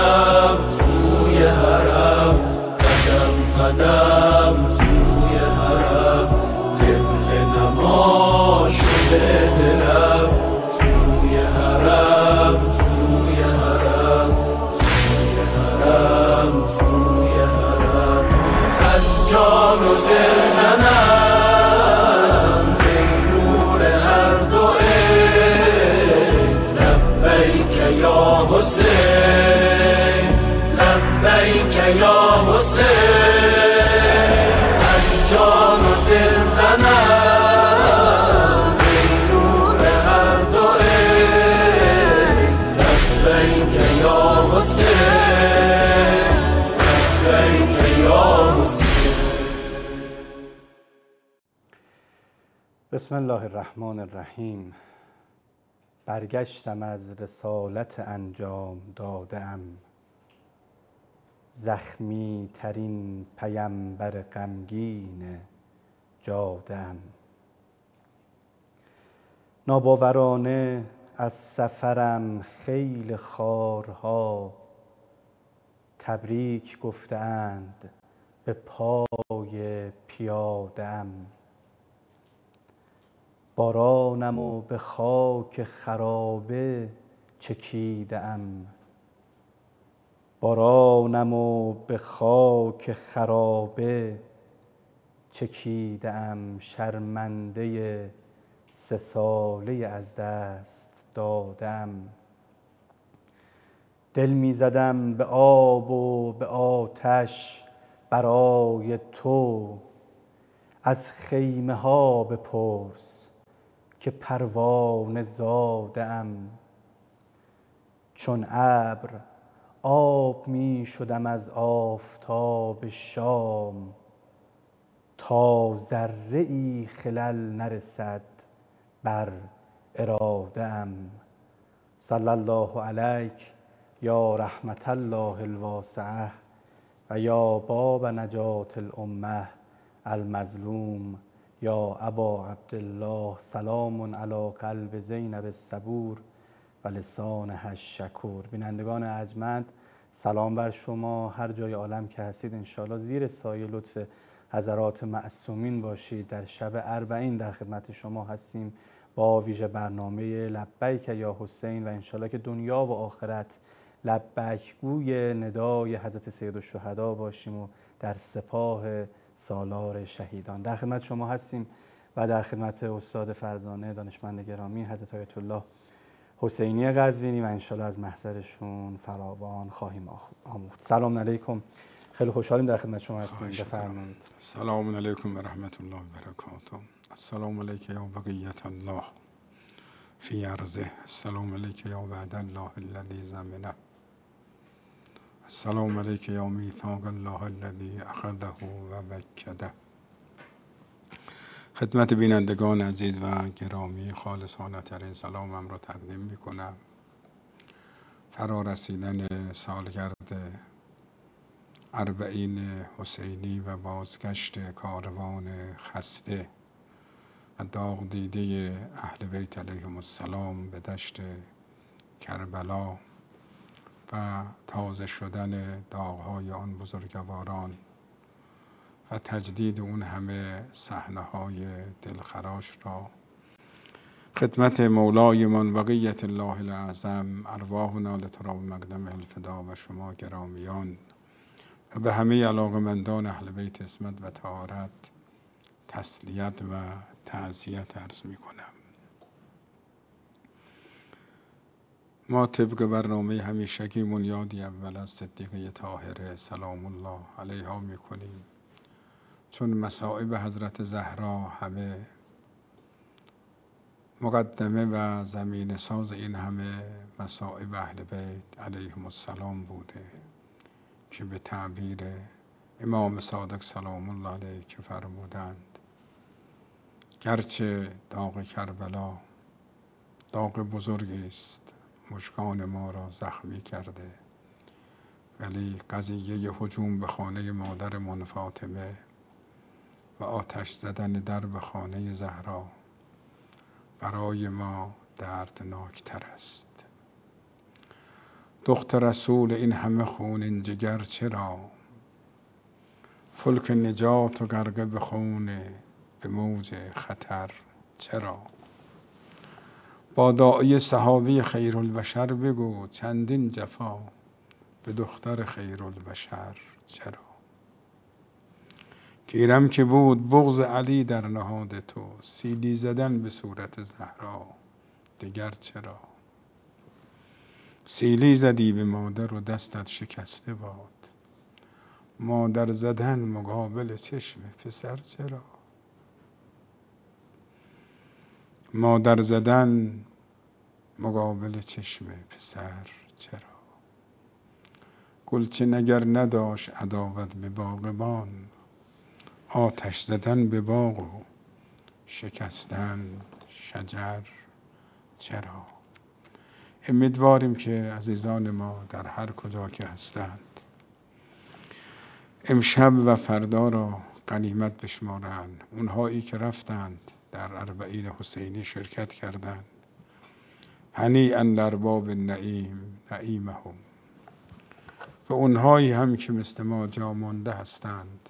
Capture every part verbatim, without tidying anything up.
قدم سوی حرم، قدم قدم سوی حرم، قبله نما شده دلم، سوی حرم سوی حرم، سوی حرم سوی حرم، از جان و دل منم به نور هر دو عین، لبیک یا حسین، لبیک یا حسین، از جان و دل زنم به نور هر دو عین، لبیک یا حسین، لبیک یا حسین. بسم الله الرحمن الرحیم. برگشتم از رسالت انجام داده‌ام، زخمی ترین پیمبر غمگین جاده‌ام. ناباورانه از سفرم خیل خارها تبریک گفتند به پای پیاده‌ام. بارانم و به خاک خرابه چکیده‌ام، بارانم و به خاک خرابه چکیده‌ام. شرمنده سه ساله از دست داده‌ام. دل می زدم به آب و به آتش برای تو، از خیمه ها بپرس که پروانه زاده‌ام. چون ابر آب می شدم از آفتاب شام، تا ذره ای خلل نرسد بر اراده‌ام. صلی الله علیک یا رحمت الله الواسعه و یا باب نجات الامه المظلوم، یا ابا عبدالله. سلام علی قلب زینب الصبور و لسانها الشکور. بینندگان ارجمند، سلام بر شما هر جای عالم که هستید. انشاءالله زیر سایه لطف حضرات معصومین باشید. در شب اربعین در خدمت شما هستیم با ویژه برنامه لبیک یا حسین، و انشاءالله که دنیا و آخرت لبیک گوی ندای حضرت سیدالشهدا باشیم و در سپاه سالار شهیدان. در خدمت شما هستیم و در خدمت استاد فرزانه دانشمند گرامی حضرت آیت الله حسینی قزوینی و انشاءالله از محضرشون فراوان خواهیم آموخت. سلام علیکم، خیلی خوشحالیم در خدمت شما هستیم. بفرمایید. سلام علیکم و رحمت الله و برکاته. السلام علیک یا بقیت الله فی ارضه، السلام علیک یا وعد الله الذی ضمنه، السلام علیک یا میثاق الله الذی اخذه و وکده. خدمت بینندگان عزیز و گرامی خالصانه ترین سلامم را تقدیم می کنم. فرا رسیدن سالگرد اربعین حسینی و بازگشت کاروان خسته و داغ دیده اهل بیت علیهم السلام به دشت کربلا و تازه شدن داغ‌های آن بزرگواران و تجدید اون همه صحنه‌های دلخراش را خدمت مولایمان بقیت الله الاعظم ارواحنا لتراب مقدم الفدا و شما گرامیان و به همه علاقمندان اهل بیت عصمت و طهارت تسلیت و تعزیت عرض می کنم. ما طبق برنامه همیشگیمون یادی اول از صدیقه طاهره سلام الله علیها می کنیم، چون مصائب حضرت زهرا همه مقدمه و زمین ساز این همه مصائب اهل بیت علیهم السلام بوده که به تعبیر امام صادق سلام الله علیه که فرمودند گرچه داغ کربلا داغ بزرگی است، مژگان ما را زخمی کرده، ولی قضیه هجوم به خانه مادرمان فاطمه و آتش زدن در به خانه زهرا برای ما دردناکتر است. دختر رسول این همه خونین جگر چرا؟ فلک نجات و غرقه به خون به موج خطر چرا؟ با داعی صحابی خیرالبشر بگو چندین جفا به دختر خیرالبشر چرا؟ گیرم که بود بغض علی در نهاد تو، سیلی زدن به صورت زهرا دگر چرا؟ سیلی زدی به مادر و دستت شکسته باد، مادر زدن مقابل چشم پسر چرا؟ مادر زدن مقابل چشم پسر چرا؟ گلچین اگر نداشت عداوت به باغبان، آتش زدن به باغ و شکستن شجر چرا؟ امیدواریم که عزیزان ما در هر کجا که هستند امشب و فردا را غنیمت بشمارند. اونهایی که رفتند در اربعین حسینی شرکت کردند، هنیئا لارباب النعیم نعیمهم. و اونهایی هم که مثل ما جا مانده هستند،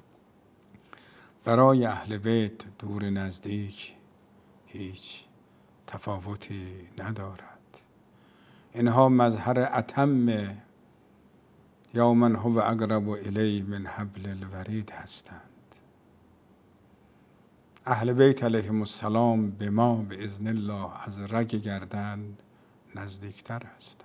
برای اهل بیت دور نزدیک هیچ تفاوتی ندارد. اینها مظهر اتم یا من هو اقرب الی من حبل الورید هستند. اهل بیت علیهم السلام به ما به اذن الله از رگ گردن نزدیکتر هستند.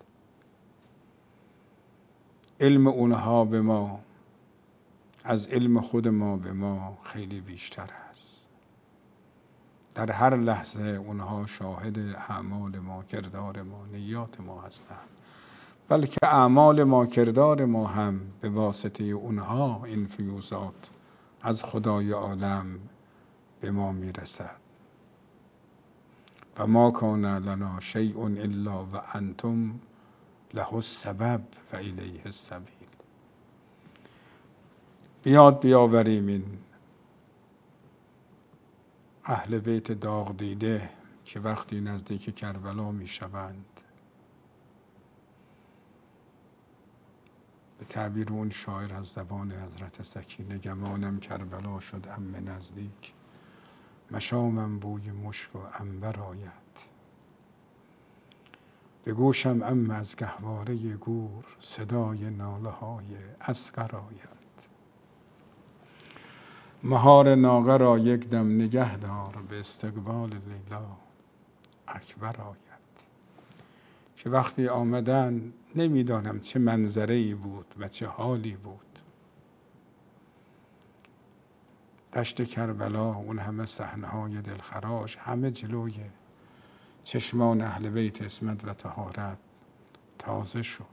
علم اونها به ما از علم خود ما به ما خیلی بیشتر است. در هر لحظه اونها شاهد اعمال ما، کردار ما، نیات ما هستند. بلکه اعمال ما، کردار ما هم به واسطه اونها این فیوزات از خدای عالم به ما میرسد. و ما کان لنا شیء الا و انتم له السبب و الیه السبیل. بیاد بیاوریم این اهل بیت داغ دیده که وقتی نزدیک کربلا می شوند، به تعبیر اون شاعر از زبان حضرت سکینه، گمانم کربلا شد عم نزدیک، مشامم بوی مشک و عنبر آید. به گوشم عم از گهواره گور، صدای ناله های اصغر آید. مهار ناقه را یک دم نگه دار، به استقبال لیلا اکبر آید. که وقتی آمدن نمیدانم چه منظره‌ای بود و چه حالی بود. دشت کربلا، اون همه صحنه‌های دلخراش، همه جلوی چشمان اهل بیت عصمت و طهارت تازه شد.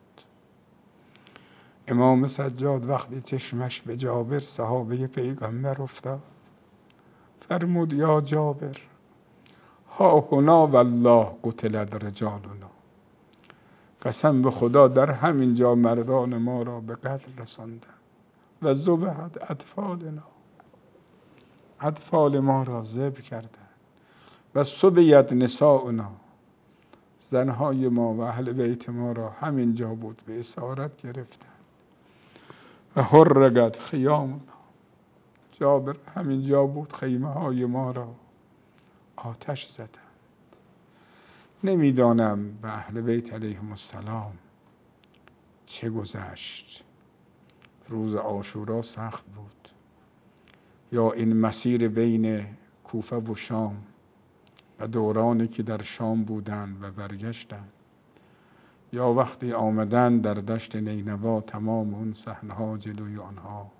امام سجاد وقتی چشمش به جابر صحابه پیغمبر افتاد، فرمود یا جابر ها هنا والله قتلت رجالنا. قسم به خدا در همین جا مردان ما را به قتل رساندند و ذبحت اطفالنا، اطفال ما را ذبح کردند و سبیت نساؤنا، زنهای ما و اهل بیت ما را همین جا بود به اسارت گرفتند. و حرقت خیامنا، جابر همین جا بود خیمه های ما را آتش زدند. نمیدانم به اهل بیت علیهم السلام چه گذشت. روز عاشورا سخت بود، یا این مسیر بین کوفه و شام و دورانی که در شام بودند و برگشتند، یا وقتی آمدن در دشت نینوا تمام اون صحنه‌ها جلوی آنها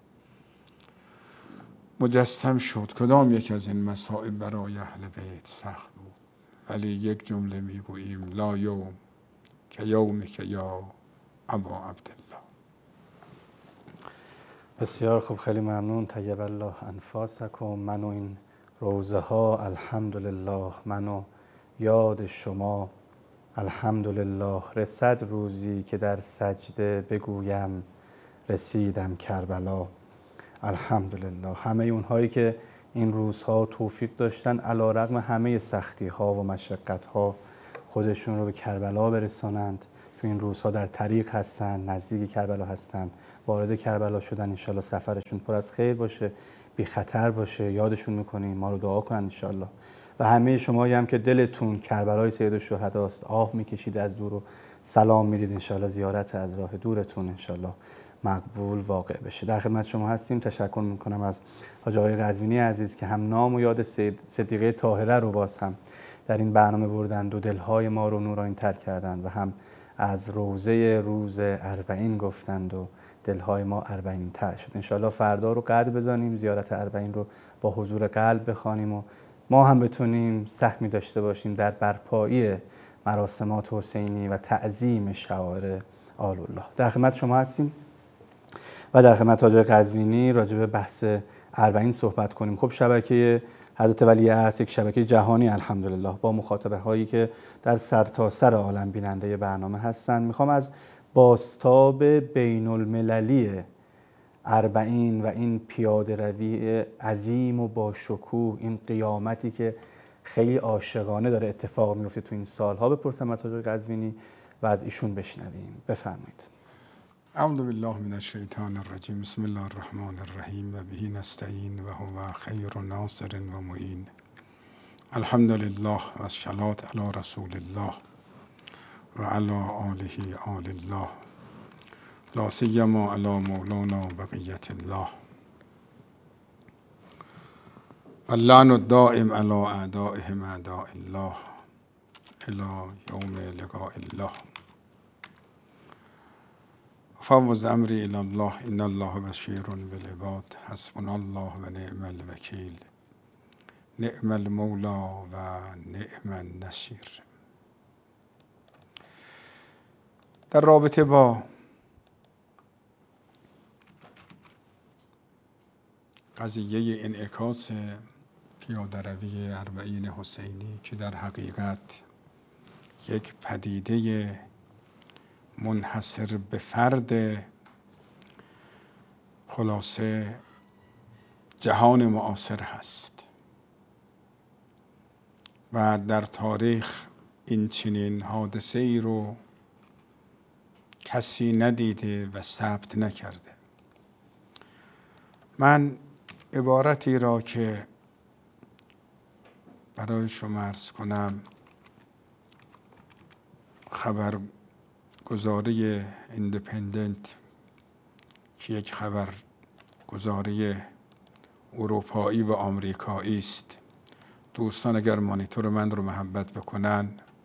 مجسم شد. کدام یک از این مصائب برای اهل بیت سخت بود، ولی یک جمله میگوییم لا یوم که یوم که یا ابا عبدالله. بسیار خوب، خیلی ممنون. طیب الله انفاسکم. من و این روزه ها الحمدلله، من و یاد شما الحمدلله. رسد روزی که در سجده بگویم رسیدم کربلا الحمدلله. همه اونهایی که این روزها توفیق داشتن علی رغم همه سختی ها و مشقت ها خودشون رو به کربلا برسانند، تو این روزها در طریق هستن، نزدیک کربلا هستن، وارد کربلا شدن. انشالله سفرشون پر از خیر باشه، بی خطر باشه. یادشون میکنیم، ما رو دعا کنن انشالله. و همه شمایی هم که دلتون کربلای سید الشهدا است، آه میکشید از دور و سلام میدید، انشالله زیارت از راه دورتون انشالله مقبول واقع بشه. در خدمت شما هستیم. تشکر میکنم از حاج آقای قزوینی عزیز که هم نام و یاد سید صدیقه طاهره رو باز هم در این برنامه بردند و دلهای ما رو نورانی تر کردند و هم از روزه روز اربعین گفتند و دلهای ما اربعین تر شد. انشالله فردا رو قدر بزنیم، زیارت اربعین رو با حضور قلب بخوانیم و ما هم بتونیم سهمی داشته باشیم در برپایی مراسمات حسینی و تعظیم شعائر آل الله. در خدمت شما هستیم و در خدمت حاج قزوینی راجع به بحث اربعین صحبت کنیم. خب شبکه حضرت ولیعصر یک شبکه جهانی الحمدلله با مخاطبه هایی که در سرتاسر عالم بیننده برنامه هستند. میخوام از بازتاب بین المللی اربعین و این پیاده روی عظیم و با شکوه، این قیامتی که خیلی عاشقانه داره اتفاق میفته تو این سالها بپرسم از حاج قزوینی و از ایشون بشنویم. بفرمایید. اعوذ بالله من الشیطان الرجیم. بسم الله الرحمن الرحیم و به نستعین و هو خیر ناصر و معین. الحمد لله و الصلاة علی رسول الله و علی آله آل الله لا سیما علی مولانا بقیت الله و اللعن الدائم علی اعدائهم اعداء الله الی یوم لقاء الله. فوض امری الی الله ان الله بشیر بالعباد. حسبنا الله و نعم الوکیل. نعم المولا و نعم النصیر. در رابطه با قضیه انعکاس پیاده روی اربعین حسینی که در حقیقت یک پدیده منحصر به فرد خلاصه جهان معاصر هست و در تاریخ این چنین حادثه ای رو کسی ندیده و ثبت نکرده. من عبارتی را که برای شما عرض کنم خبر گزاری ایندیپندنت که یک خبر گزاری اروپایی و آمریکایی است، دوستان اگر مانیتور من رو محبت بکنن،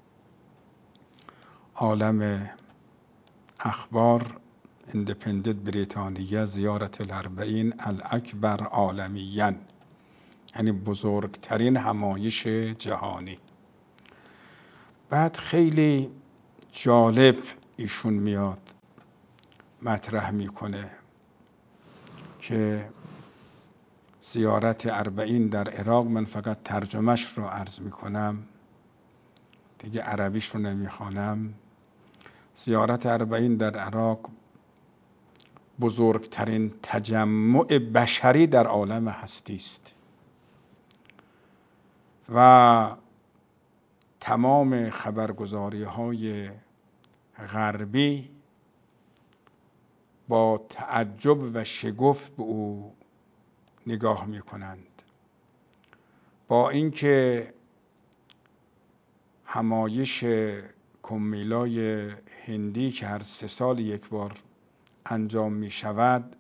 عالم اخبار ایندیپندنت بریتانیا زیارت الاربعین الاکبر عالمیا، یعنی بزرگترین همایش جهانی. بعد خیلی جالب ایشون میاد مطرح میکنه که زیارت اربعین در عراق، من فقط ترجمهش رو عرض میکنم دیگه عربیش رو نمیخوانم. زیارت اربعین در عراق بزرگترین تجمع بشری در عالم هستی است و تمام خبرگزاری های غربی با تعجب و شگفت به او نگاه می کنند، با اینکه همایش کمیلای هندی که هر سه سال یک بار انجام می شود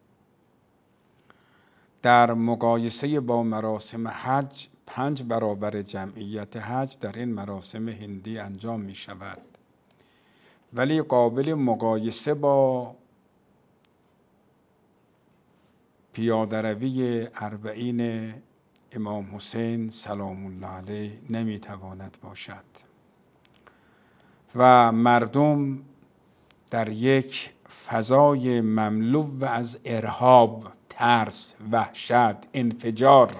در مقایسه با مراسم حج پنج برابر جمعیت حج در این مراسم هندی انجام می شود، ولی قابل مقایسه با پیاده روی اربعین امام حسین سلام الله علیه نمی تواند باشد و مردم در یک فضای مملو از ارهاب، ترس، وحشت، انفجار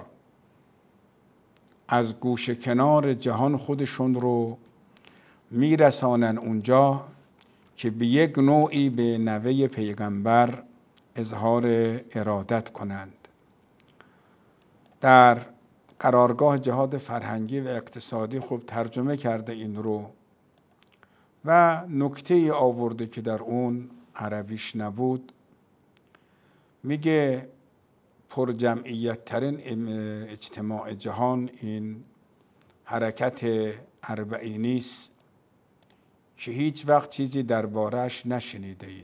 از گوشه کنار جهان خودشون رو میرسانن اونجا که به یک نوعی به نوه پیغمبر اظهار ارادت کنند. در قرارگاه جهاد فرهنگی و اقتصادی خوب ترجمه کرده این رو و نکته آورده که در اون عربیش نبود، میگه پر جمعیت ترین اجتماع جهان این حرکت اربعینی است که هیچ وقت چیزی درباره‌اش نشنیده اید.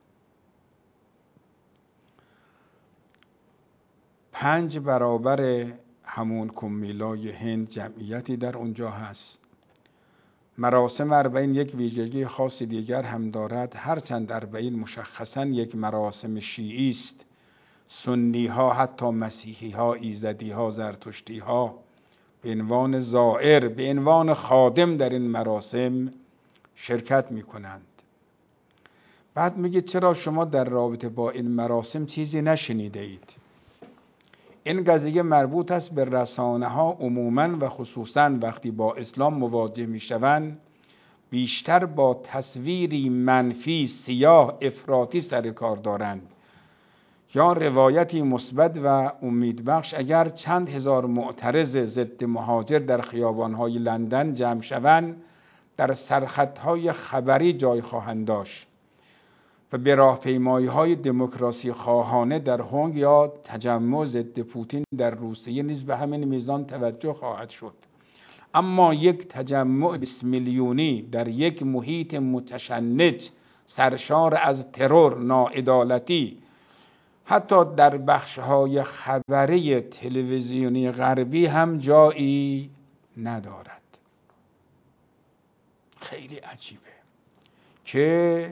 پنج برابر همون کمیلای هند جمعیتی در اونجا هست. مراسم اربعین یک ویژگی خاص دیگر هم دارد، هرچند اربعین مشخصاً یک مراسم شیعی است. سنی ها، حتی مسیحی ها، ایزدی ها، زرتشتی ها به عنوان زائر، به عنوان خادم در این مراسم شرکت می کنند. بعد میگه چرا شما در رابطه با این مراسم چیزی نشنیده اید؟ این قضیه مربوط است به رسانه ها عموماً و خصوصاً وقتی با اسلام مواجه می شوند بیشتر با تصویری منفی، سیاه، افراطی سر کار دارند یا روایتی مثبت و امیدبخش. اگر چند هزار معترض ضد مهاجر در خیابان‌های لندن جمع شوند در سرخطهای خبری جای خواهند داشت و به راهپیمایی‌های دموکراسی خواهانه در هنگ یا تجمع ضد پوتین در روسیه نیز به همین میزان توجه خواهد شد. اما یک تجمع بیست میلیونی در یک محیط متشنج سرشار از ترور، ناعدالتی، حتی در بخش‌های خبری تلویزیونی غربی هم جایی ندارد. خیلی عجیبه که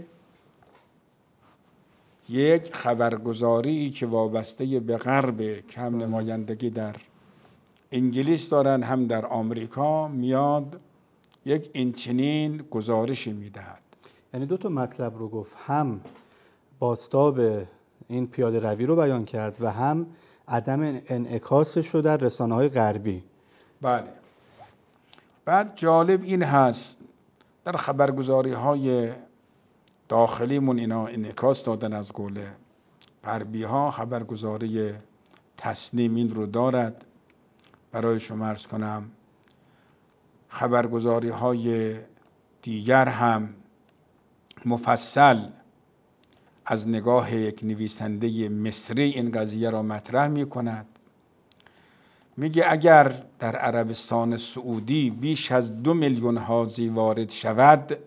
یک خبرگزاری که وابسته به غرب که هم نمایندگی در انگلیس دارن هم در آمریکا میاد یک اینچنین گزارشی میدهد. یعنی دو تا مطلب رو گفت، هم بازتاب این پیاده روی رو بیان کرد و هم عدم انعکاسش رو در رسانه‌های غربی. بله. بعد جالب این هست در خبرگزاری‌های داخلیمون اینا انعکاس دادن از قول غربی ها. خبرگزاری تسنیم این رو دارد، برای شما عرض کنم خبرگزاری های دیگر هم مفصل از نگاه یک نویسنده مصری این قضیه را مطرح می کند. میگه اگر در عربستان سعودی بیش از دو میلیون حاجی وارد شود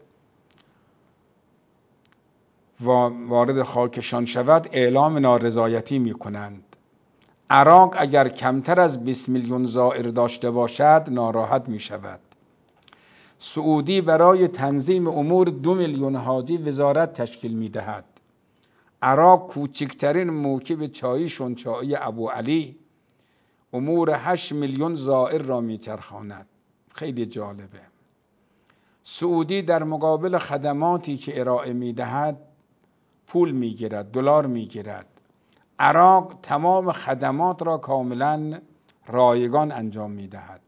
و وارد خاکشان شود اعلام نارضایتی می کنند. عراق اگر کمتر از بیست میلیون زائر داشته باشد ناراحت می شود. سعودی برای تنظیم امور دو میلیون حاجی وزارت تشکیل می دهد. عراق کوچکترین موکب چایی شنچایی ابو علی امور هشت میلیون زائر را می چرخاند. خیلی جالبه. سعودی در مقابل خدماتی که ارائه می دهد پول می گیرد، دلار می گیرد. عراق تمام خدمات را کاملا رایگان انجام می دهد.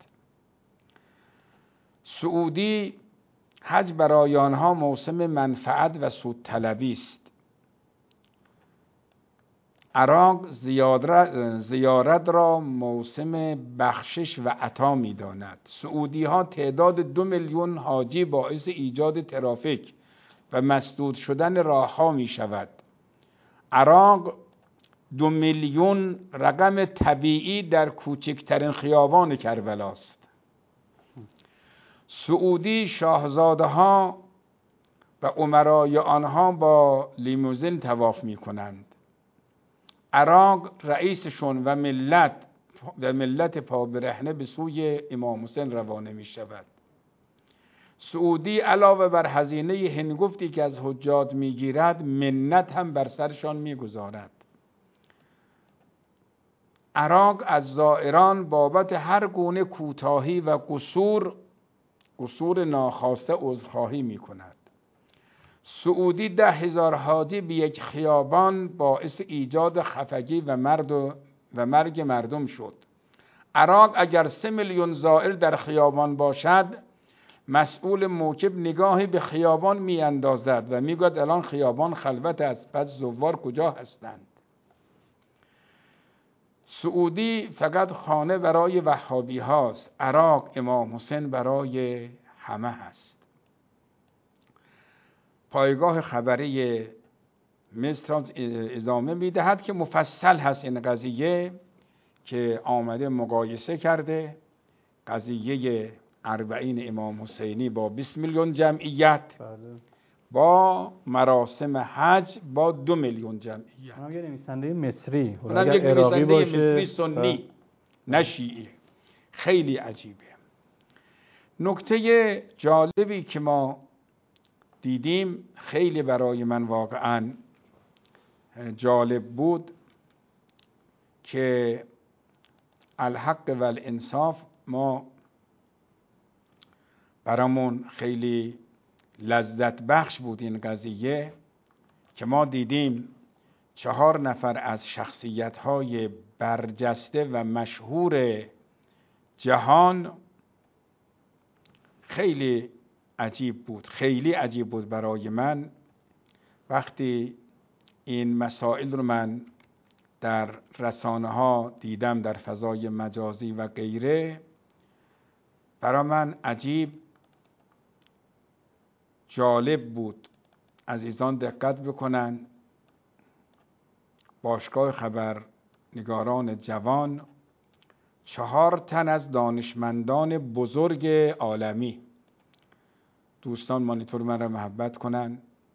سعودی حج برای آنها موسم منفعت و سود طلبی است. عراق زیارت را موسم بخشش و عطا می داند. سعودی ها تعداد دو میلیون حاجی باعث ایجاد ترافیک و مسدود شدن راه ها می شود. عراق دو میلیون رقم طبیعی در کوچکترین خیابان کربلا است. سعودی شاهزاده ها و امرای آنها با لیموزین طواف می کنند. عراق رئیسشون و ملت و ملت پابرهنه به سوی امام حسین روانه می شود. سعودی علاوه بر هزینه هنگفتی که از حجاج می گیرد منت هم بر سرشان می گذارد. عراق از زائران بابت هر گونه کوتاهی و قصور قصور ناخواسته عذرخواهی می کند. سعودی ده هزار حاجی به یک خیابان باعث ایجاد خفگی و مرد و, و مرگ مردم شد. عراق اگر سه میلیون زائر در خیابان باشد مسئول موکب نگاهی به خیابان می اندازد و می گوید الان خیابان خلوت است، پس زوار کجا هستند؟ سعودی فقط خانه برای وهابی هاست. عراق امام حسین برای همه هست. پایگاه خبری مصر ادامه میدهد که مفصل هست این قضیه که آمده مقایسه کرده قضیه اربعین امام حسینی با بیست میلیون جمعیت بله. با مراسم حج با دو میلیون جمعیت. اونم یه نویسنده مصری، اونم یک عراقی نویسنده باشه مصری سنی نه شیعی. خیلی عجیبه. نکته جالبی که ما دیدیم خیلی برای من واقعا جالب بود که الحق و الانصاف ما برامون خیلی لذت بخش بود این قضیه که ما دیدیم چهار نفر از شخصیت‌های برجسته و مشهور جهان. خیلی عجیب بود، خیلی عجیب بود برای من وقتی این مسائل رو من در رسانه ها دیدم، در فضای مجازی و غیره. برای من عجیب جالب بود. عزیزان دقت بکنن، باشگاه خبرنگاران جوان چهار تن از دانشمندان بزرگ عالمی، دوستان مانیتور من را محبت کنن،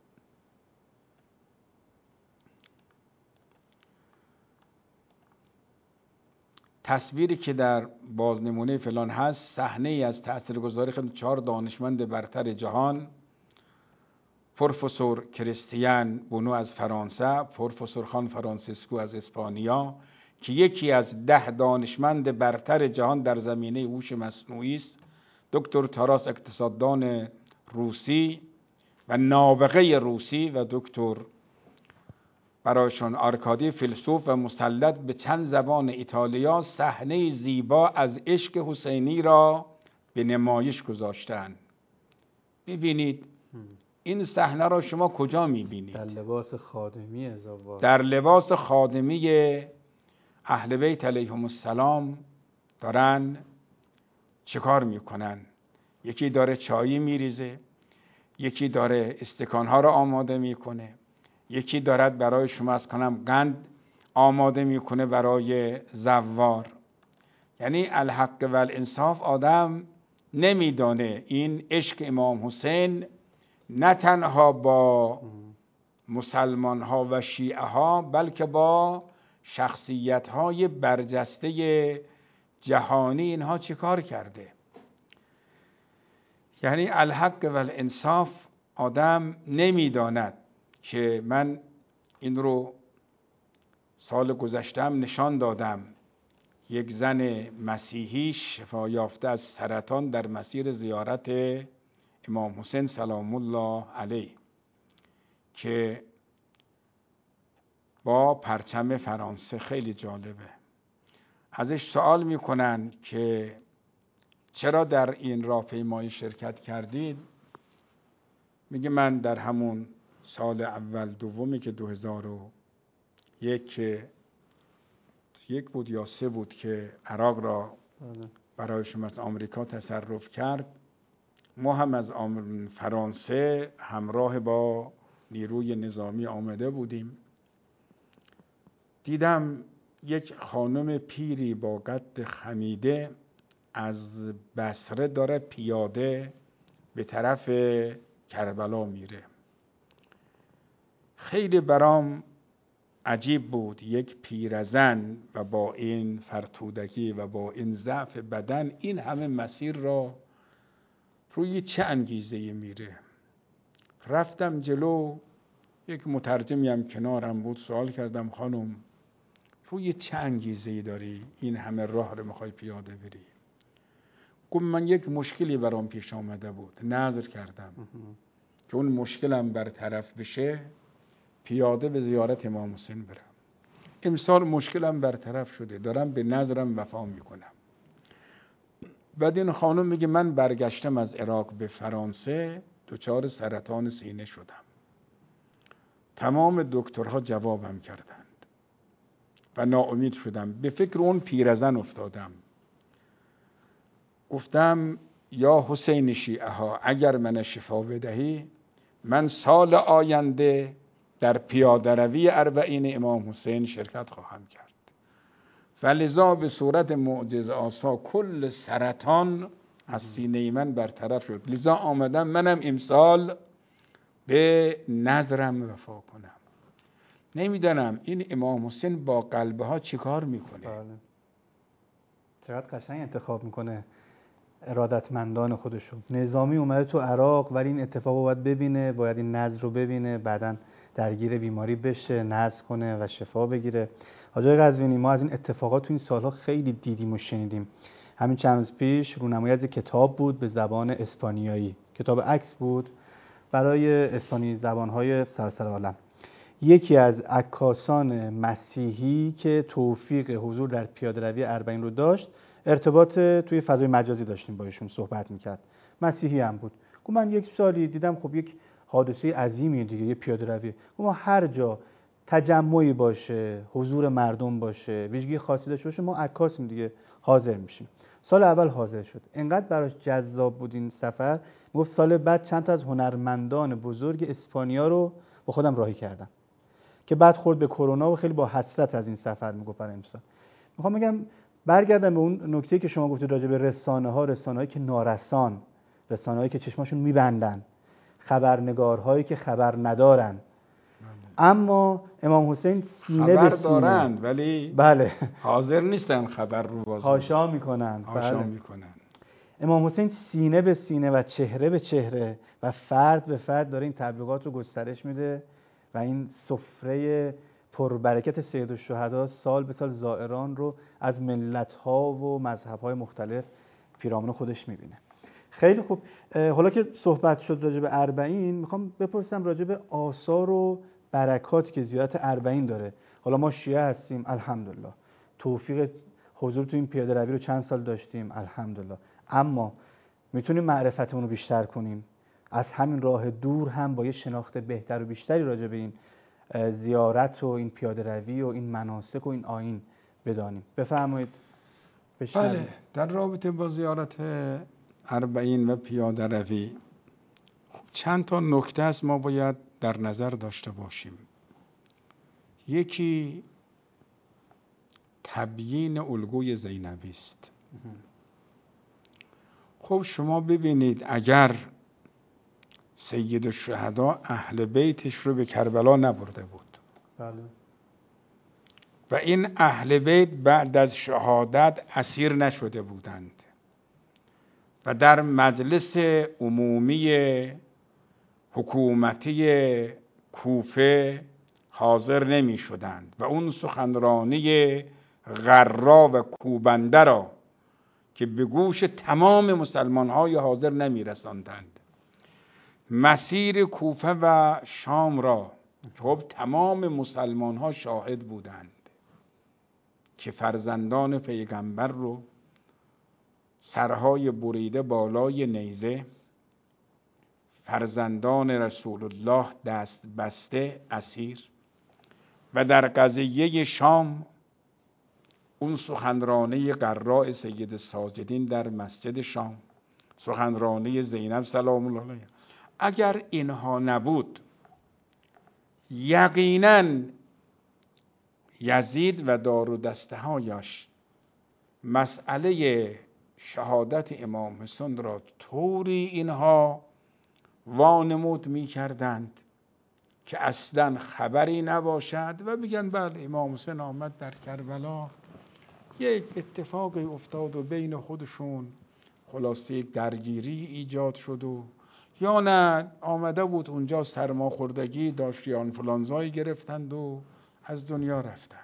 تصویری که در بازنمونه فلان هست صحنه ای از تاثیرگذاری خیلی چهار دانشمند برتر جهان: پروفسور کریستیان بونو از فرانسه، پروفسور خان فرانسیسکو از اسپانیا که یکی از ده دانشمند برتر جهان در زمینه هوش مصنوعی است، دکتر تاراس اقتصاددان روسی و نابغه روسی و دکتر برایشان آرکادی فیلسوف و مسلط به چند زبان ایتالیا صحنه زیبا از عشق حسینی را به نمایش گذاشتند. میبینید این صحنه را شما کجا میبینید؟ در لباس خادمی ازاوا، در لباس خادمی اهل بیت علیهم السلام دارن چه کار میکنن؟ یکی داره چایی میریزه، یکی داره استکانها را آماده میکنه، یکی دارد برای شما از کنم قند آماده میکنه برای زوار. یعنی الحق و الانصاف آدم نمیدانه این عشق امام حسین نه تنها با مسلمان ها و شیعه ها بلکه با شخصیت های برجسته جهانی اینها چه کار کرده. یعنی الحق و الانصاف آدم نمیداند که من این رو سال گذشتم نشان دادم. یک زن مسیحی شفا یافته از سرطان در مسیر زیارت امام حسین سلام الله علیه که با پرچم فرانسه، خیلی جالبه، ازش سوال میکنن که چرا در این راهپیمایی شرکت کردید؟ میگه من در همون سال اول دومی که دو هزار و یک یک بود یا سه بود که عراق را برای شما از آمریکا تصرف کرد، ما هم از فرانسه همراه با نیروی نظامی آمده بودیم. دیدم یک خانم پیری با قد خمیده از بصره داره پیاده به طرف کربلا میره. خیلی برام عجیب بود، یک پیرزن و با این فرتودگی و با این ضعف بدن این همه مسیر را روی چه انگیزه‌ای میره. رفتم جلو، یک مترجمی هم کنارم بود، سوال کردم خانم روی چه انگیزه‌ای داری این همه راه رو میخوای پیاده بری؟ گفت من یک مشکلی برام پیش آمده بود، نظر کردم که اون مشکلم برطرف بشه پیاده به زیارت امام حسین برم. امسال مشکلم برطرف شده، دارم به نظرم وفا میکنم. بعد این خانم میگه من برگشتم از عراق به فرانسه دچار سرطان سینه شدم. تمام دکترها جوابم کردند و ناامید شدم. به فکر اون پیرزن افتادم. گفتم یا حسین شیعه ها اگر من شفا بدهی من سال آینده در پیاده روی اربعین امام حسین شرکت خواهم کرد و لذا به صورت معجزه آسا کل سرطان از سینه من برطرف شد. لذا آمدم منم امسال به نظرم وفا کنم. نمیدانم این امام حسین با قلبه ها چی کار میکنه. بله. چقدر قشنگ انتخاب میکنه ارادتمندان خودشو. نظامی اومده تو عراق ولی این اتفاق رو باید ببینه، باید این نذر رو ببینه، بعداً درگیر بیماری بشه، نذر کنه و شفا بگیره. حاج آقای قزوینی، ما از این اتفاقات تو این سالها خیلی دیدیم و شنیدیم. همین چند روز پیش رونمایی از کتاب بود به زبان اسپانیایی، کتاب عکس بود برای اسپانی زبانهای سراسر عالم. یکی از عکاسان مسیحی که توفیق حضور در پیاده‌روی اربعین رو داشت، ارتباط توی فضای مجازی داشتیم با ایشون صحبت میکرد. مسیحی هم بود. گفت من یک سالی دیدم خب یک حادثه عظیمی دیگه، یه پیاده‌روی. ما هر جا تجمعی باشه، حضور مردم باشه، ویژگی خاصی داشته باشه، ما عکاسیم دیگه، حاضر میشیم. سال اول حاضر شد. انقدر براش جذاب بود این سفر، گفت سال بعد چند تا از هنرمندان بزرگ اسپانیا رو با خودم راهی کردم. که بعد خورد به کرونا و خیلی با حسرت از این سفر میگفت برای امسال. میخوام بگم برگردم به اون نکته که شما گفتید راجع به رسانه‌ها، رسانه‌هایی که نارسان، رسانه‌هایی که چشماشون میبندن، خبرنگارهایی که خبر ندارن. اما امام حسین سینه خبر به سینه دارن ولی بله حاضر نیستن خبر رو باز حاشا میکنن. حاشا بله. میکنن. امام حسین سینه به سینه و چهره به چهره و فرد به فرد داره این تبلیغات رو گسترش میده و این سفره پربرکت سیدالشهدا سال به سال زائران رو از ملت‌ها و مذهب‌های مختلف پیرامون خودش میبینه. خیلی خوب. حالا که صحبت شد راجع به اربعین، میخوام بپرسم راجع به آثار و برکاتی که زیارت اربعین داره. حالا ما شیعه هستیم الحمدلله، توفیق حضور تو این پیاده روی رو چند سال داشتیم الحمدلله، اما میتونیم معرفتمون رو بیشتر کنیم، از همین راه دور هم با یه شناخت بهتر و بیشتری راجع به این زیارت و این پیاده روی و این مناسک و این آیین بدانیم. بفرمایید. بله، در رابطه با زیارت اربعین و پیاده روی چند تا نکته است ما باید در نظر داشته باشیم. یکی تبیین الگوی زینبی است. خب شما ببینید اگر سیدالشهدا اهل بیتش رو به کربلا نبرده بود، بله. و این اهل بیت بعد از شهادت اسیر نشده بودند و در مجلس عمومی حکومتی کوفه حاضر نمی شدند و اون سخنرانی غرا و کوبنده را که به گوش تمام مسلمان های حاضر نمی رساندند. مسیر کوفه و شام را خب تمام مسلمان ها شاهد بودند که فرزندان پیغمبر رو سرهای بریده بالای نیزه، فرزندان رسول الله دست بسته اسیر، و در قضیه شام اون سخنرانی قراء سید ساجدین در مسجد شام، سخنرانی زینب سلام الله علیها، اگر اینها نبود یقیناً یزید و دار و دسته هایش مسئله شهادت امام حسین را طوری اینها وانمود می کردند که اصلا خبری نباشد و بگن بله امام حسین آمد در کربلا، یک اتفاقی افتاد و بین خودشون خلاصه درگیری ایجاد شد، و یا نه آمده بود اونجا سرماخوردگی داشت یا آنفولانزایی گرفتند و از دنیا رفتند.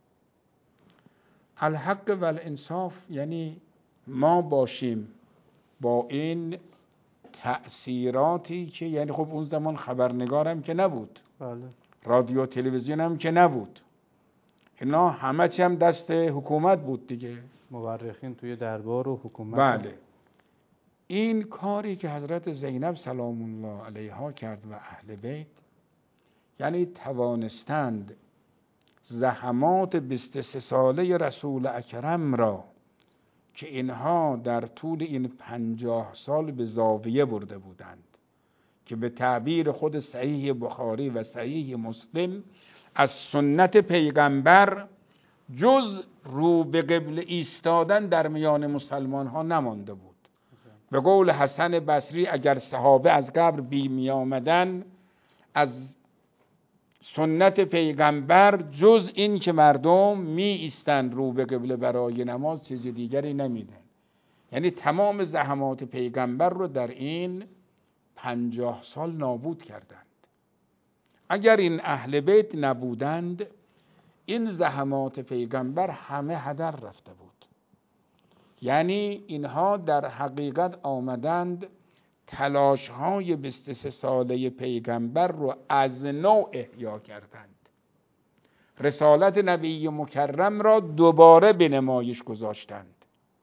الحق و الانصاف یعنی ما باشیم با این تأثیراتی که یعنی خب اون زمان خبرنگار هم که نبود، بله. رادیو تلویزیون هم که نبود، اینا همه چی هم دست حکومت بود دیگه، مورخین توی دربار و حکومت. بله. این کاری که حضرت زینب سلام الله علیها کرد و اهل بیت، یعنی توانستند زحمات بیست و سه ساله رسول اکرم را که اینها در طول این پنجاه سال به زاویه برده بودند، که به تعبیر خود صحیح بخاری و صحیح مسلم از سنت پیغمبر جز رو به قبله ایستادن در میان مسلمان ها نمانده بود. به قول حسن بصری اگر صحابه از قبر بی می آمدن، از سنت پیغمبر جز این که مردم می ایستند رو به قبله برای نماز چیز دیگری نمیدن. یعنی تمام زحمات پیغمبر رو در این پنجاه سال نابود کردند. اگر این اهل بیت نبودند این زحمات پیغمبر همه هدر رفته بود. یعنی اینها در حقیقت آمدند تلاش های بیست و سه ساله پیغمبر رو از نو احیا کردند. رسالت نبی مکرم را دوباره به نمایش گذاشتند.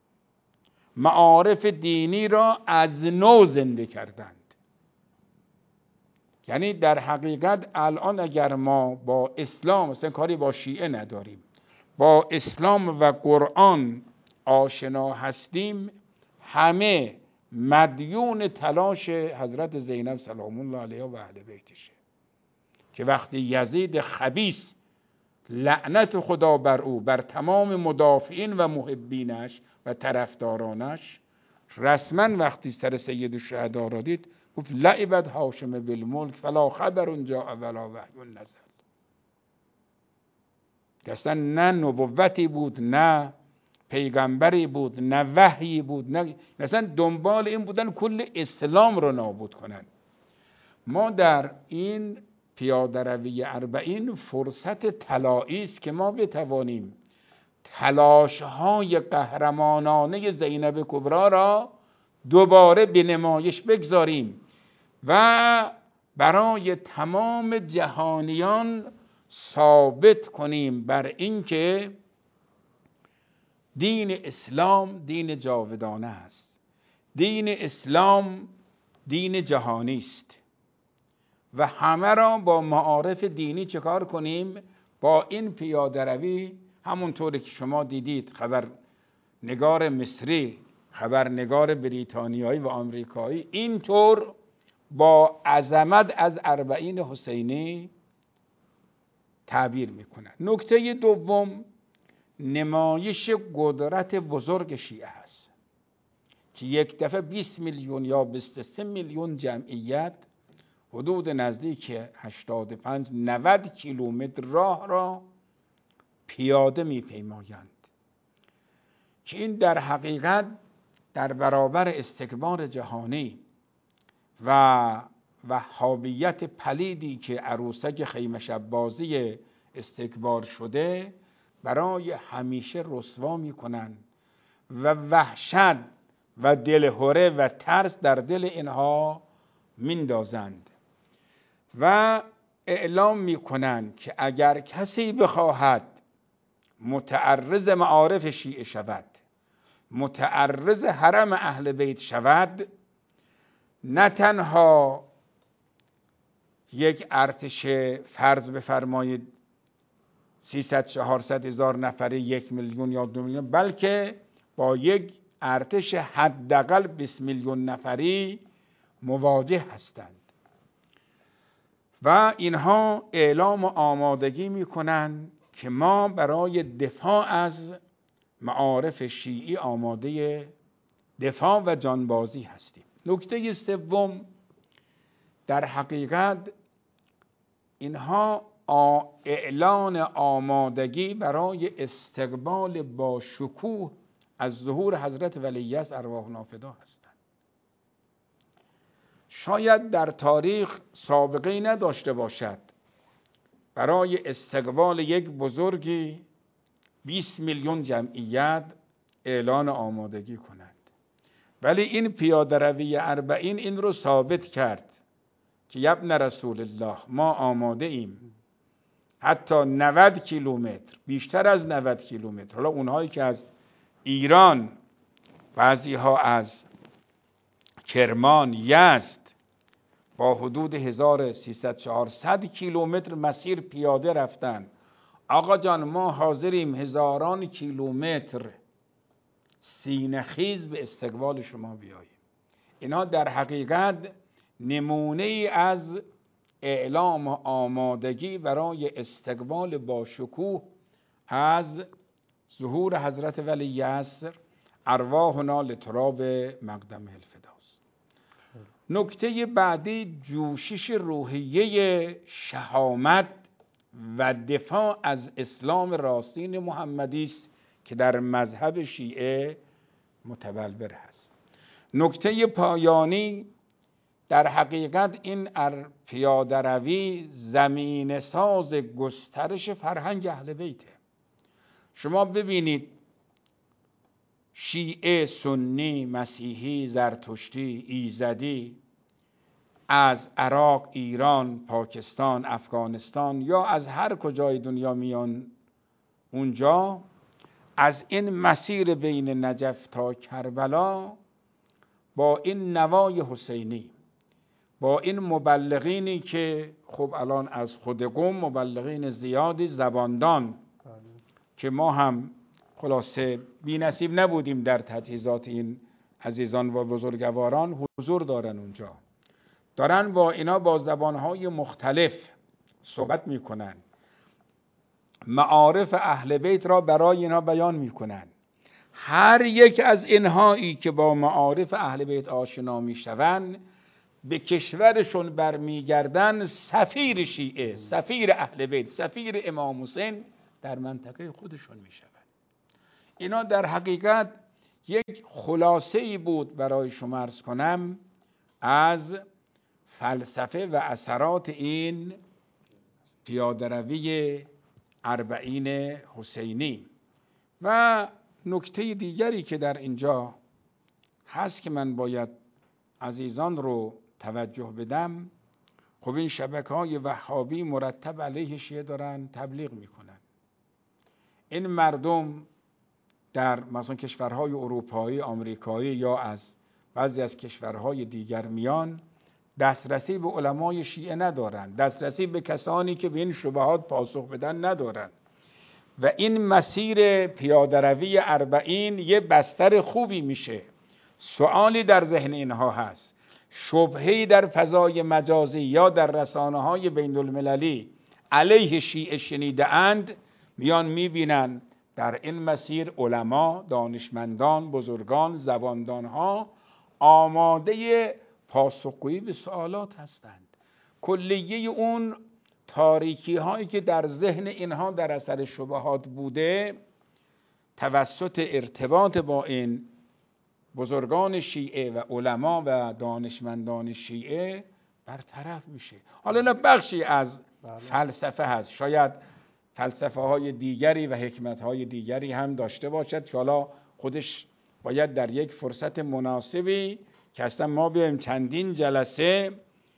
معارف دینی را از نو زنده کردند. یعنی در حقیقت الان اگر ما با اسلام، مثلا کاری با شیعه نداریم، با اسلام و قرآن آشنا هستیم، همه مدیون تلاش حضرت زینب سلام الله علیها و اهل بیتشه که وقتی یزید خبیث لعنت خدا بر او بر تمام مدافعین و محبینش و طرفدارانش رسما وقتی سر سید الشهدا را دید گفت لعبت هاشم بالملک فلا خبر جاء ولا وحی نزل. که اصلا نه نبوتی بود، نه پیغمبری بود، نه وحی بود، نه اصلا دنبال این بودن کل اسلام رو نابود کنن. ما در این پیاده روی اربعین فرصت طلایی است که ما بتوانیم تلاش‌های قهرمانانه زینب کبری را دوباره به نمایش بگذاریم و برای تمام جهانیان ثابت کنیم بر اینکه دین اسلام دین جاودانه است. دین اسلام دین جهانی است و همه را با معارف دینی چکار کنیم؟ با این پیاده روی، همونطوری که شما دیدید خبرنگار مصری، خبرنگار بریتانیایی و آمریکایی اینطور با عظمت از اربعین حسینی تعبیر میکنند. نکته دوم نمایش قدرت بزرگ شیعه است که یک دفعه بیست میلیون یا بیست و سه میلیون جمعیت حدود نزدیک هشتاد و پنج نود کیلومتر راه را پیاده میپیمایند که این در حقیقت در برابر استکبار جهانی و وهابیت پلیدی که عروسک خیمه شب بازی استکبار شده برای همیشه رسوا میکنند و وحشت و دلهره و ترس در دل اینها میندازند و اعلام میکنند که اگر کسی بخواهد متعرض معارف شیعه شود، متعرض حرم اهل بیت شود، نه تنها یک ارتش فرض بفرمایید سیصد چهارصد هزار نفره، یک میلیون یا دو میلیون، بلکه با یک ارتش حداقل بیست میلیون نفری مواجه هستند و اینها اعلام آمادگی میکنند که ما برای دفاع از معارف شیعی آماده دفاع و جانبازی هستیم. نکته سوم، در حقیقت اینها اعلان آمادگی برای استقبال با شکوه از ظهور حضرت ولیعصر ارواحنا فدا هستند. شاید در تاریخ سابقه نداشته باشد برای استقبال یک بزرگی بیست میلیون جمعیت اعلان آمادگی کنند، ولی این پیاده روی اربعین این رو ثابت کرد که ابن رسول الله ما آماده ایم حتی نود کیلومتر، بیشتر از نود کیلومتر، حالا اونهایی که از ایران، بعضی ها از کرمان، یزد با حدود هزار و سیصد چهارصد کیلومتر مسیر پیاده رفتن. آقا جان ما حاضریم هزاران کیلومتر سینه خیز به استقبال شما بیاییم. اینا در حقیقت نمونه ای از اعلام آمادگی برای استقبال با شکوه از ظهور حضرت ولی عصر ارواحنا لتراب مقدم الفداست. نکته بعدی جوشش روحیه شهامت و دفاع از اسلام راستین محمدی است که در مذهب شیعه متبلور هست. نکته پایانی در حقیقت این پیاده روی زمین ساز گسترش فرهنگ اهل بیته. شما ببینید شیعه، سنی، مسیحی، زرتشتی، ایزدی از عراق، ایران، پاکستان، افغانستان یا از هر کجای دنیا میان اونجا، از این مسیر بین نجف تا کربلا با این نوای حسینی، با این مبلغینی که خب الان از خود قم مبلغین زیادی زباندان که ما هم خلاصه بی نصیب نبودیم در تجهیزات این عزیزان و بزرگواران حضور دارن اونجا، دارن با اینا با زبانهای مختلف صحبت میکنن، معارف اهل بیت را برای اینا بیان میکنن. هر یک از اینهایی که با معارف اهل بیت آشنا میشوند به کشورشون برمیگردن سفیر شیعه، سفیر اهل بیت، سفیر امام حسین در منطقه خودشون میشوند. اینا در حقیقت یک خلاصه‌ای بود برای شما عرض کنم از فلسفه و اثرات این پیاده روی اربعین حسینی. و نکته دیگری که در اینجا هست که من باید عزیزان رو توجه بدم، خب این شبکه‌های وهابی مرتب علیه شیعه دارن تبلیغ میکنن. این مردم در مثلا کشورهای اروپایی، آمریکایی یا از بعضی از کشورهای دیگر میان، دسترسی به علمای شیعه ندارن، دسترسی به کسانی که به این شبهات پاسخ بدن ندارن. و این مسیر پیاده روی اربعین یه بستر خوبی میشه. سوالی در ذهن اینها هست، شبهه‌ای در فضای مجازی یا در رسانه‌های بین المللی علیه شیعه شنیده اند، میان میبینن در این مسیر علما، دانشمندان، بزرگان، زباندانها آماده پاسخگویی به سوالات هستند. کلیه اون تاریکی هایی که در ذهن اینها در اثر شبهات بوده توسط ارتباط با این بزرگان شیعه و علما و دانشمندان شیعه برطرف میشه. حالا اینا بخشی از فلسفه هست، شاید فلسفه های دیگری و حکمت های دیگری هم داشته باشد که حالا خودش باید در یک فرصت مناسبی که اصلا ما بیایم چندین جلسه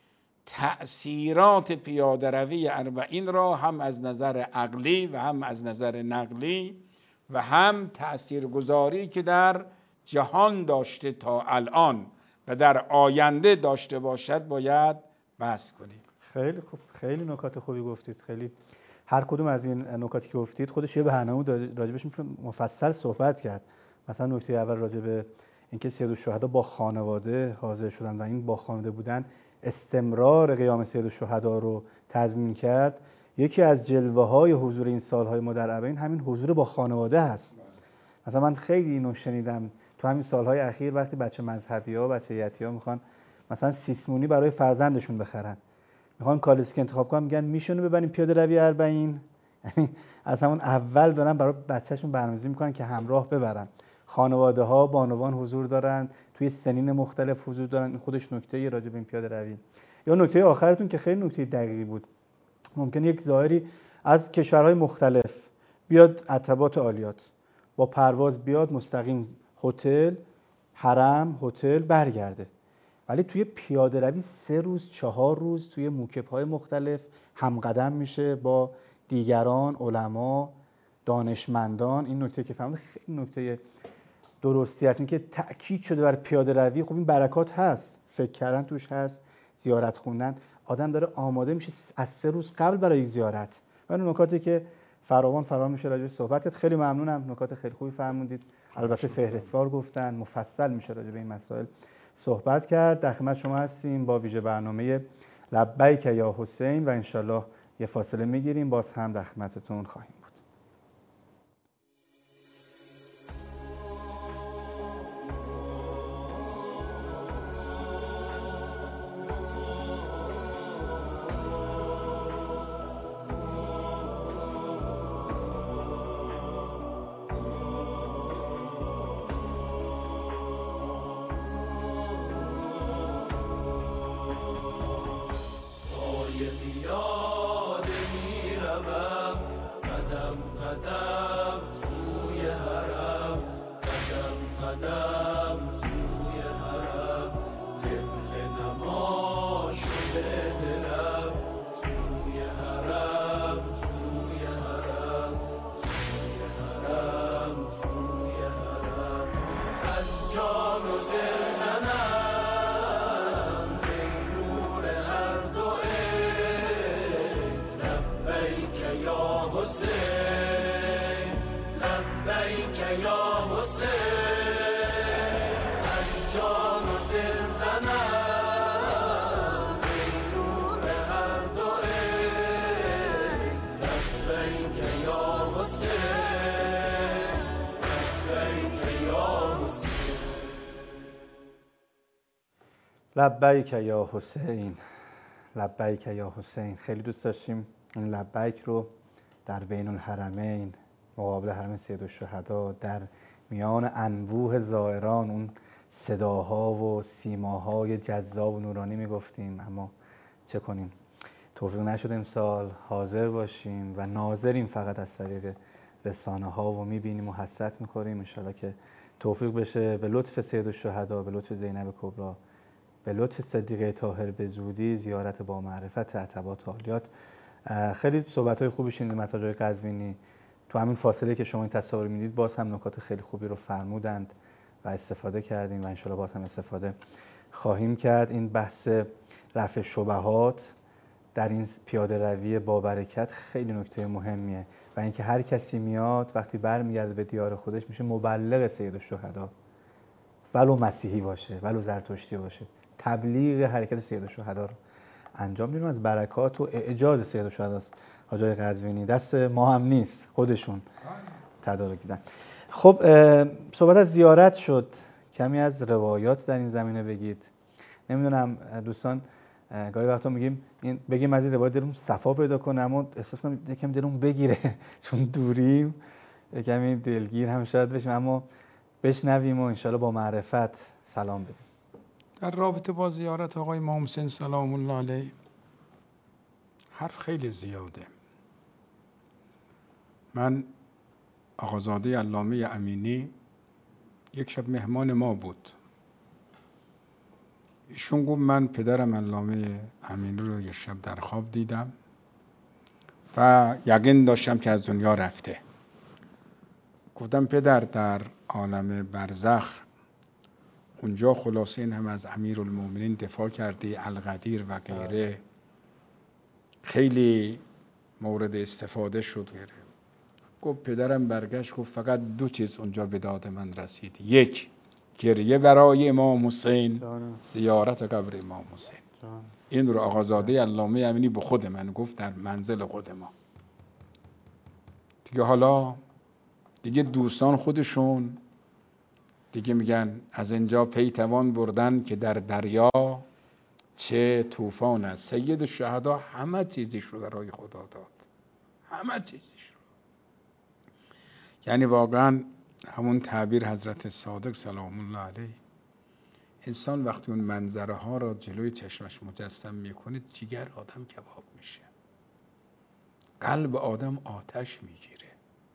تأثیرات پیاده روی اربعین را هم از نظر عقلی و هم از نظر نقلی و هم تأثیرگذاری که در جهان داشته تا الان و در آینده داشته باشد باید بحث کنیم. خیلی خوب، خیلی نکات خوبی گفتید. خیلی هر کدوم از این نکاتی که گفتید خودش یه برنامه راجبش میتونه مفصل صحبت کرد. مثلا نکته اول راجع به اینکه سید الشهدا با خانواده حاضر شدن و این با خانواده بودن استمرار قیام سید الشهدا رو تضمین کرد. یکی از جلوه های حضور این سالهای ما در اربعین همین حضور با خانواده هست. مثلا من خیلی اینو شنیدم تو همین سالهای اخیر وقتی بچه مذهبی ها، بچه یتی ها میخوان مثلا سیسمونی برای فرزندشون بخرن، میخوان کالسکه انتخاب کنن، میگن میشونه ببریم پیاده روی اربعین. یعنی از همون اول دارن برای بچه‌شون برنامه‌ریزی میکنن که همراه ببرن. خانواده ها بانوان حضور دارن، توی سنین مختلف حضور دارن. خودش نکته راجع به این پیاده روی. یا نکته آخرتون که خیلی نکته دقیقی بود، ممکن یک ظاهری از کشورهای مختلف بیاد عتبات عالیات با پرواز بیاد مستقیم هتل، حرم، هتل برگرده، ولی توی پیاده روی سه روز چهار روز توی موکب‌های مختلف همقدم میشه با دیگران، علما، دانشمندان. این نکته که فهمیدم خیلی نکته درستی هست، این که تأکید شده بر پیاده روی. خب این برکات هست، فکر کردن توش هست، زیارت خوندن، آدم داره آماده میشه از سه روز قبل برای زیارت. و این نکاتی که فراوان فراوان میشه راجع به صحبت کرد. خیلی ممنونم، نکات خیلی خوبی فرمودید. البته فهرستوار گفتن، مفصل میشه راجع به این مسائل صحبت کرد. در خدمت شما هستیم با ویژه برنامه لبیک یا حسین و انشالله یه فاصله میگیریم، باز هم در خدمتتون خواهیم بود. لبیک یا حسین، لبیک یا حسین. خیلی دوست داشتیم این لبیک رو در بین الحرمین مقابل حرم سیدالشهدا در میان انبوه زائران اون صداها و سیماهای جذاب و نورانی میگفتیم، اما چه کنیم توفیق نشد امسال حاضر باشیم و ناظریم فقط از طریق رسانه ها و میبینیم و حسرت میخوریم. انشالله که توفیق بشه به لطف سیدالشهدا، به لطف زینب کبری، به لطف صدیقه طاهر به زودی زیارت با معرفت عتبات عالیات. خیلی صحبت‌های خوبی شنیدیم از حاج قزوینی. تو همین فاصله که شما این تصاویر میدید باز هم نکات خیلی خوبی رو فرمودند و استفاده کردیم و انشالله باز هم استفاده خواهیم کرد. این بحث رفع شبهات در این پیاده روی با برکت خیلی نکته مهمیه و اینکه هر کسی میاد وقتی برمیگرده به دیار خودش میشه مبلغ سیدالشهدا، ولو مسیحی باشه ولو زرتشتی باشه، تبلیغ حرکت سیدالشهدا رو انجام میدیم. از برکات و اعجاز سیدالشهدا است حاجای قزوینی، دست ما هم نیست، خودشون تدارک دیدن. خب صحبت از زیارت شد، کمی از روایات در این زمینه بگید. نمیدونم دوستان گاهی وقتا میگیم این بگیم از این روایت دلمون صفا پیدا کنه، اما احساس کنم یکم دلمون بگیره چون دوریم یکم دلگیر هم شاید بشیم، اما بشنویم و انشالله با معرفت سلام بدیم. در رابطه با زیارت آقای امام حسین سلام الله علیه حرف خیلی زیاده. من آقازاده علامه امینی یک شب مهمان ما بود. ایشون گفت من پدرم علامه امینی رو یک شب در خواب دیدم و یقین داشتم که از دنیا رفته. گفتم پدر در عالم برزخ اونجا خلاصه این هم از امیرالمومنین دفاع کردی، القدیر و غیره، خیلی مورد استفاده شد غیره. گفت پدرم برگشت گفت فقط دو چیز اونجا به داد من رسید، یک گریه برای امام حسین، زیارت قبر امام حسین. این رو آقازاده علامه امینی به خود من گفت در منزل خود ما. دیگه حالا دیگه دوستان خودشون دیگه میگن از اینجا پی توان بردن که در دریا چه طوفان است. سید الشهدا همه چیزش رو برای خدا داد، همه چیزش رو. یعنی واقعا همون تعبیر حضرت صادق سلام الله علیه، انسان وقتی اون منظره ها را جلوی چشمش مجسم میکنه جگر آدم کباب میشه، قلب آدم آتش میگیره.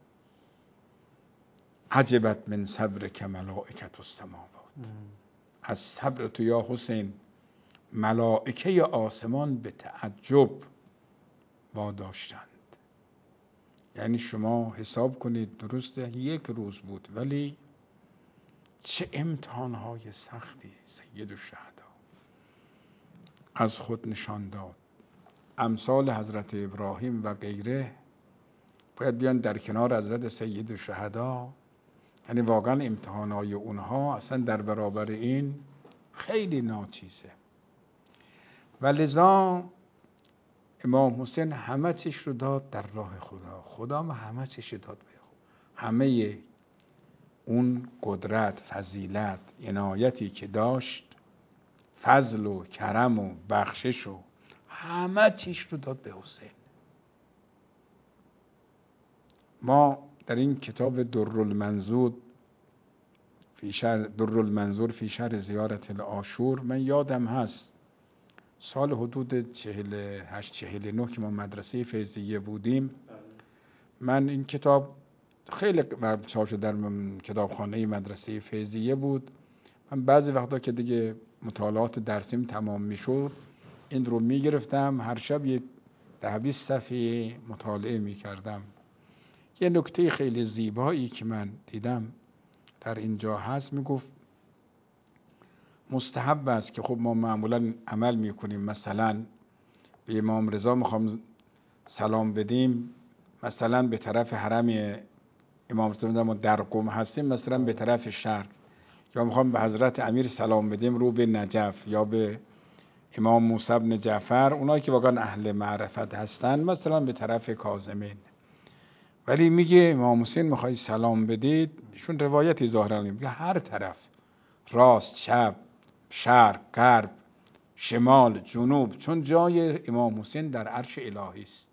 عجبت من صبر که ملائکت السماوات، از صبر تو یا حسین ملائکه آسمان به تعجب واداشتند. یعنی شما حساب کنید درسته یک روز بود ولی چه امتحانهای سختی سید الشهدا از خود نشان داد. امثال حضرت ابراهیم و غیره باید بیان در کنار حضرت سید الشهدا. یعنی واقعا امتحانهای اونها اصلا در برابر این خیلی ناچیزه. و لذا امام حسین همه چیش رو داد در راه خدا، خدا هم همه چیش رو داد به خدا. همه اون قدرت، فضیلت، عنایتی که داشت، فضل و کرم و بخشش و همه چیش رو داد به حسین. ما در این کتاب درالمنظور فی شرح درالمنظور فی شرح زیارت العاشور، من یادم هست سال حدود چهل هشت چهل نه که ما مدرسه فیضیه بودیم، من این کتاب خیلی چاپ شده در کتابخانه مدرسه فیضیه بود. من بعضی وقتا که دیگه مطالعات درسیم تمام میشد این رو میگرفتم، هر شب یک ده بیست صفحه مطالعه میکردم. یه نکته خیلی زیبایی که من دیدم در اینجا هست، میگفت مستحب است که خب ما معمولا عمل میکنیم، مثلا به امام رضا میخوام سلام بدیم، مثلا به طرف حرم امام رضا ما در قم هستیم، مثلا به طرف شرق، یا میخوام به حضرت امیر سلام بدیم رو به نجف، یا به امام موسی بن جعفر، اونایی که واقعا اهل معرفت هستن مثلا به طرف کاظمین. ولی میگه امام حسین میخوای سلام بدید، چون روایتی ظاهرا میگه هر طرف، راست، چپ، شرق، غرب، شمال، جنوب، چون جای امام حسین در عرش الهی است.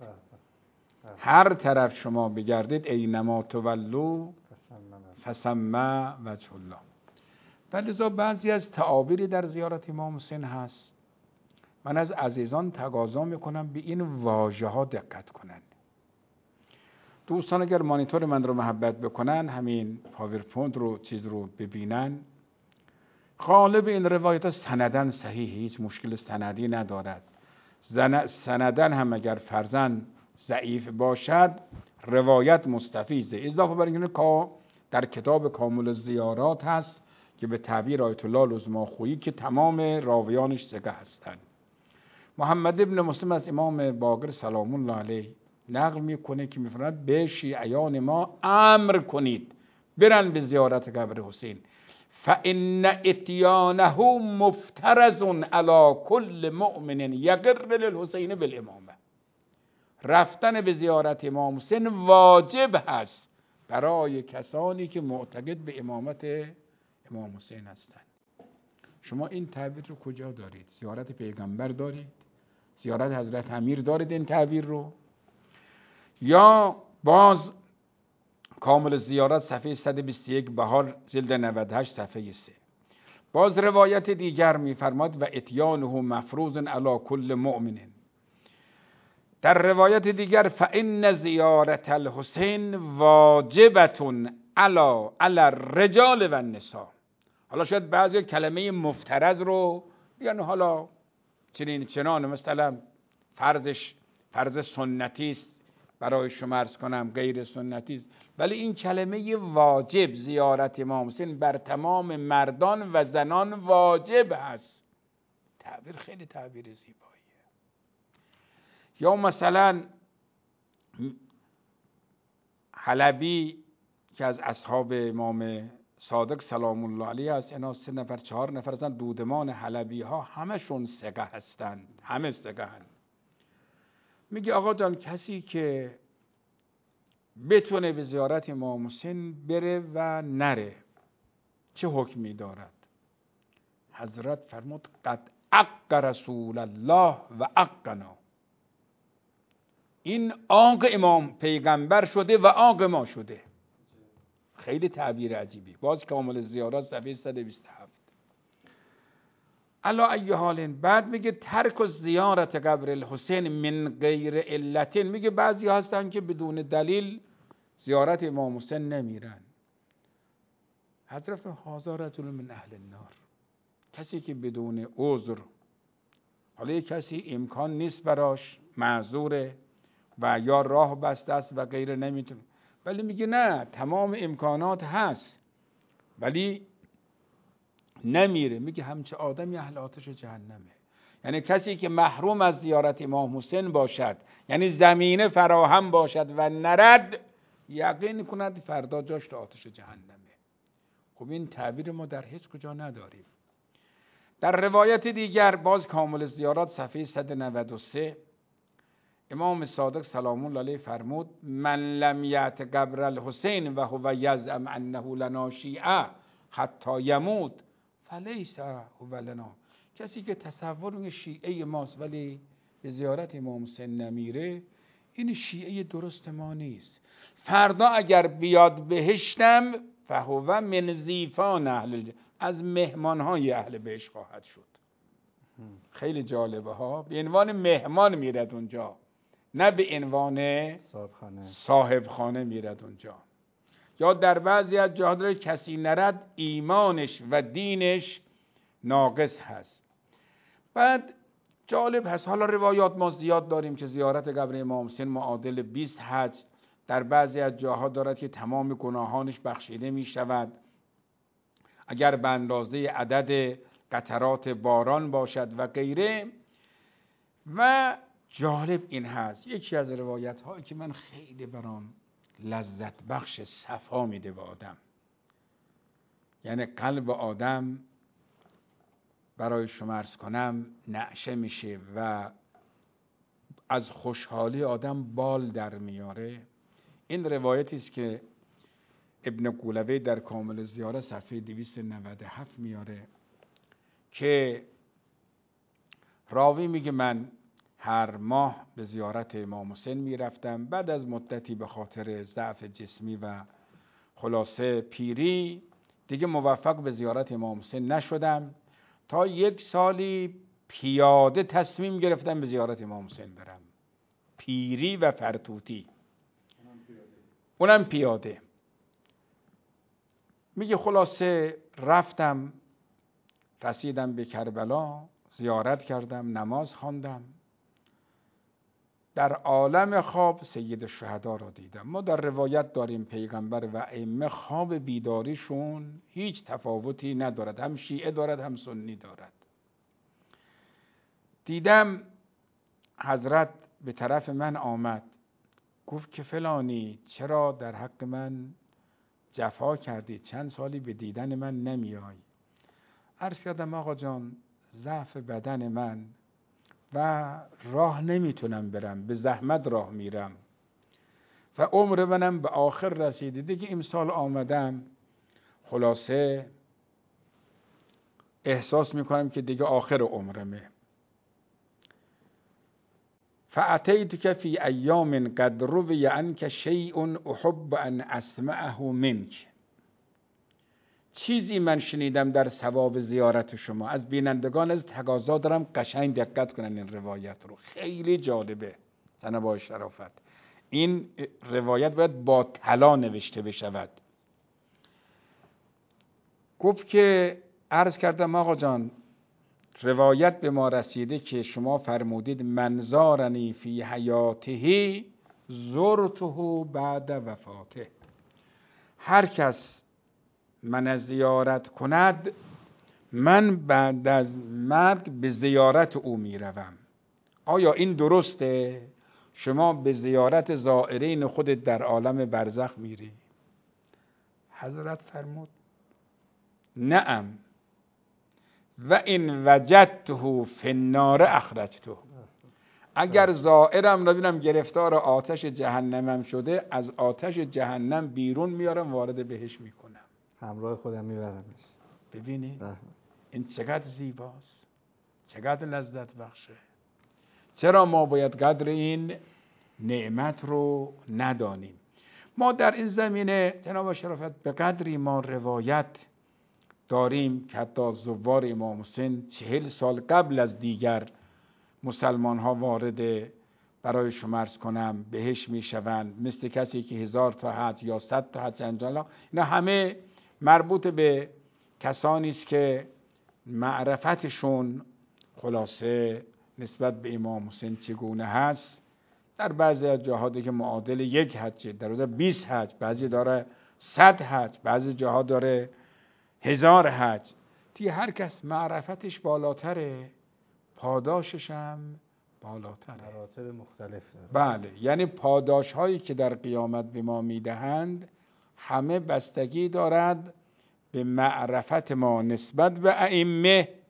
هر طرف شما بگردید اینما تولوا فثم وجه الله. لذا بعضی از تعابیری در زیارت امام حسین هست، من از عزیزان تقاضا میکنم به این واژه ها دقت کنند. دوستان اگر مانیتور من رو محبت بکنن، همین پاورپوینت رو چیز رو ببینن، غالب این روایت ها سندن صحیح، هیچ مشکل سندی ندارد. سندن هم اگر فرضاً ضعیف باشد روایت مستفیضه. اضافه بر اینکه در کتاب کامل الزیارات هست که به تعبیر آیت الله العظماخویی که تمام راویانش ثقه هستند. محمد ابن مسلم از امام باقر سلام الله علیه نقل میکنه که میفرماید به شیعیان ما امر کنید برن به زیارت قبر حسین، فان اتیانه مفترض علی کل مؤمن یقر للحسین بالامامه. رفتن به زیارت امام حسین واجب هست برای کسانی که معتقد به امامت امام حسین هستند. شما این تعبیر رو کجا دارید؟ زیارت پیغمبر دارید؟ زیارت حضرت امیر دارید این تعبیر رو؟ یا باز کامل زیارت صفحه صد و بیست و یک بهار جلد نود و هشت صفحه سه، باز روایت دیگر میفرماد و اتیانه مفروض علی کل مؤمن. در روایت دیگر فان زیارت الحسین واجبت علی علی الرجال و النساء. حالا شاید بعضی کلمه مفترض رو بیان حالا چنین چنان مثلا فرضش فرض سنتی است برای شما عرض کنم، غیر سنتی است، ولی این کلمه واجب، زیارت امام حسین بر تمام مردان و زنان واجب هست. تعبیر خیلی تعبیر زیباییه. یا مثلا حلبی که از اصحاب امام صادق سلام الله علیه است، اینا سه نفر چهار نفر هستن، دودمان حلبی ها همشون ثقه هستند، همه ثقه هستند. میگه آقا جان کسی که بتونه به زیارت امام حسین بره و نره چه حکمی دارد؟ حضرت فرمود قد عق رسول الله و عقنا. این عاق امام پیغمبر شده و عاق ما شده. خیلی تعبیر عجیبی. باز کامل زیارات صفحه صد و بیست و هفت. علا ای حال بعد میگه ترک زیارت قبر الحسین من غیر علت. میگه بعضی هستن که بدون دلیل زیارت امام حسین نمیرن. حضرت هذا رجل من اهل النار. کسی که بدون عذر، حالا یک کسی امکان نیست براش، معذوره و یا راه بسته است و غیره نمیتونه، ولی میگه نه تمام امکانات هست ولی نمیره، میگه همچه آدمی اهل آتش جهنمه. یعنی کسی که محروم از زیارت امام حسین باشد، یعنی زمینه فراهم باشد و نرد، یقین کند فردا جاش تو آتش جهنمه. خب این تعبیر ما در هیچ کجا نداریم. در روایت دیگر باز کامل زیارات صفحه صد و نود و سه امام صادق سلام الله علیه فرمود من لم یأت قبر الحسین و هو یزعم انه لنا شیعه حتی یموت فلیس هو لنا. کسی که تصور می‌کنه شیعه ماست ولی به زیارت امام حسین نمیره، این شیعه درست ما نیست. فردا اگر بیاد بهشتم فهو من ضیفان اهل الجنه، از مهمانهای اهل بهشت خواهد شد. خیلی جالبه ها، به عنوان مهمان میرد اونجا، نه به عنوان صاحب خانه صاحب خانه میرد اونجا. یا در بعضی از جاها داره کسی نرد ایمانش و دینش ناقص هست. بعد جالب هست، حالا روایات ما زیاد داریم که زیارت قبر امام حسین معادل بیست حج، در بعضی از جاها دارد که تمام گناهانش بخشیده می شود اگر به اندازه عدد قطرات باران باشد و غیره. و جالب این هست، یکی از روایت هایی که من خیلی برام لذت بخش صفا میده به آدم، یعنی قلب آدم برای شما عرض کنم نعشه میشه و از خوشحالی آدم بال در میاره. این روایتی است که ابن قولوی در کامل زیاره صفحه دویست و نود و هفت میاره که راوی میگه من هر ماه به زیارت امام حسین میرفتم، بعد از مدتی به خاطر ضعف جسمی و خلاصه پیری دیگه موفق به زیارت امام حسین نشدم، تا یک سالی پیاده تصمیم گرفتم به زیارت امام حسین برم. پیری و فرتوتی، اونم پیاده. میگه خلاصه رفتم، رسیدم به کربلا، زیارت کردم، نماز خواندم. در عالم خواب سید الشهدا را دیدم. ما در روایت داریم پیغمبر و ائمه خواب بیداریشون هیچ تفاوتی ندارد، هم شیعه دارد هم سنی دارد. دیدم حضرت به طرف من آمد، گفت که فلانی چرا در حق من جفا کردی، چند سالی به دیدن من نمیای؟ عرض کردم آقا جان ضعف بدن من و راه نمیتونم برم، به زحمت راه میرم و عمر منم به آخر رسیده، دیگه امسال آمدم خلاصه احساس میکنم که دیگه آخر عمرمه. فأتیتک فی ایام قد روی عنک شیء احب ان اسمعه منک. چیزی من شنیدم در ثواب زیارت شما، از بینندگان از تقاضا دارم قشنگ دقت کنن این روایت رو، خیلی جالبه. زنه با شرافت این روایت باید با طلا نوشته بشود. گفت که عرض کردم آقا جان روایت به ما رسیده که شما فرمودید من زارنی فی حیاته زرته بعد وفاته. هر کس من زیارت کند من بعد از مرگ به زیارت او می روم. آیا این درسته؟ شما به زیارت زائرین خودت در عالم برزخ میری؟ حضرت فرمود نعم و این وجدته فی النار اخرجته. اگر زائرم را ببینم گرفتار آتش جهنمم شده، از آتش جهنم بیرون میارم وارد بهش میکنم، همراه خودم میبرمش. ببینید این چقدر زیباست، چقدر لذت بخشه. چرا ما باید قدر این نعمت رو ندانیم؟ ما در این زمینه جناب شرافت به قدری ما روایت داریم که حتی زوار امام حسین چهل سال قبل از دیگر مسلمان ها وارد برای شما عرض کنم بهش می شوند، مثل کسی که هزار تا حج یا صد تا حج انجام. اینا همه مربوط به کسانی است که معرفتشون خلاصه نسبت به امام حسین چگونه هست. در بعضی از جاها دیگه معادل یک حج، در روز بیست حج، بعضی داره صد حج، بعضی جاها داره هزار حج. دیگه هر کس معرفتش بالاتره، پاداشش هم بالاتره، مراتب مختلف داره. بله، یعنی پاداش هایی که در قیامت به ما میدهند همه بستگی دارد به معرفت ما نسبت به ائمه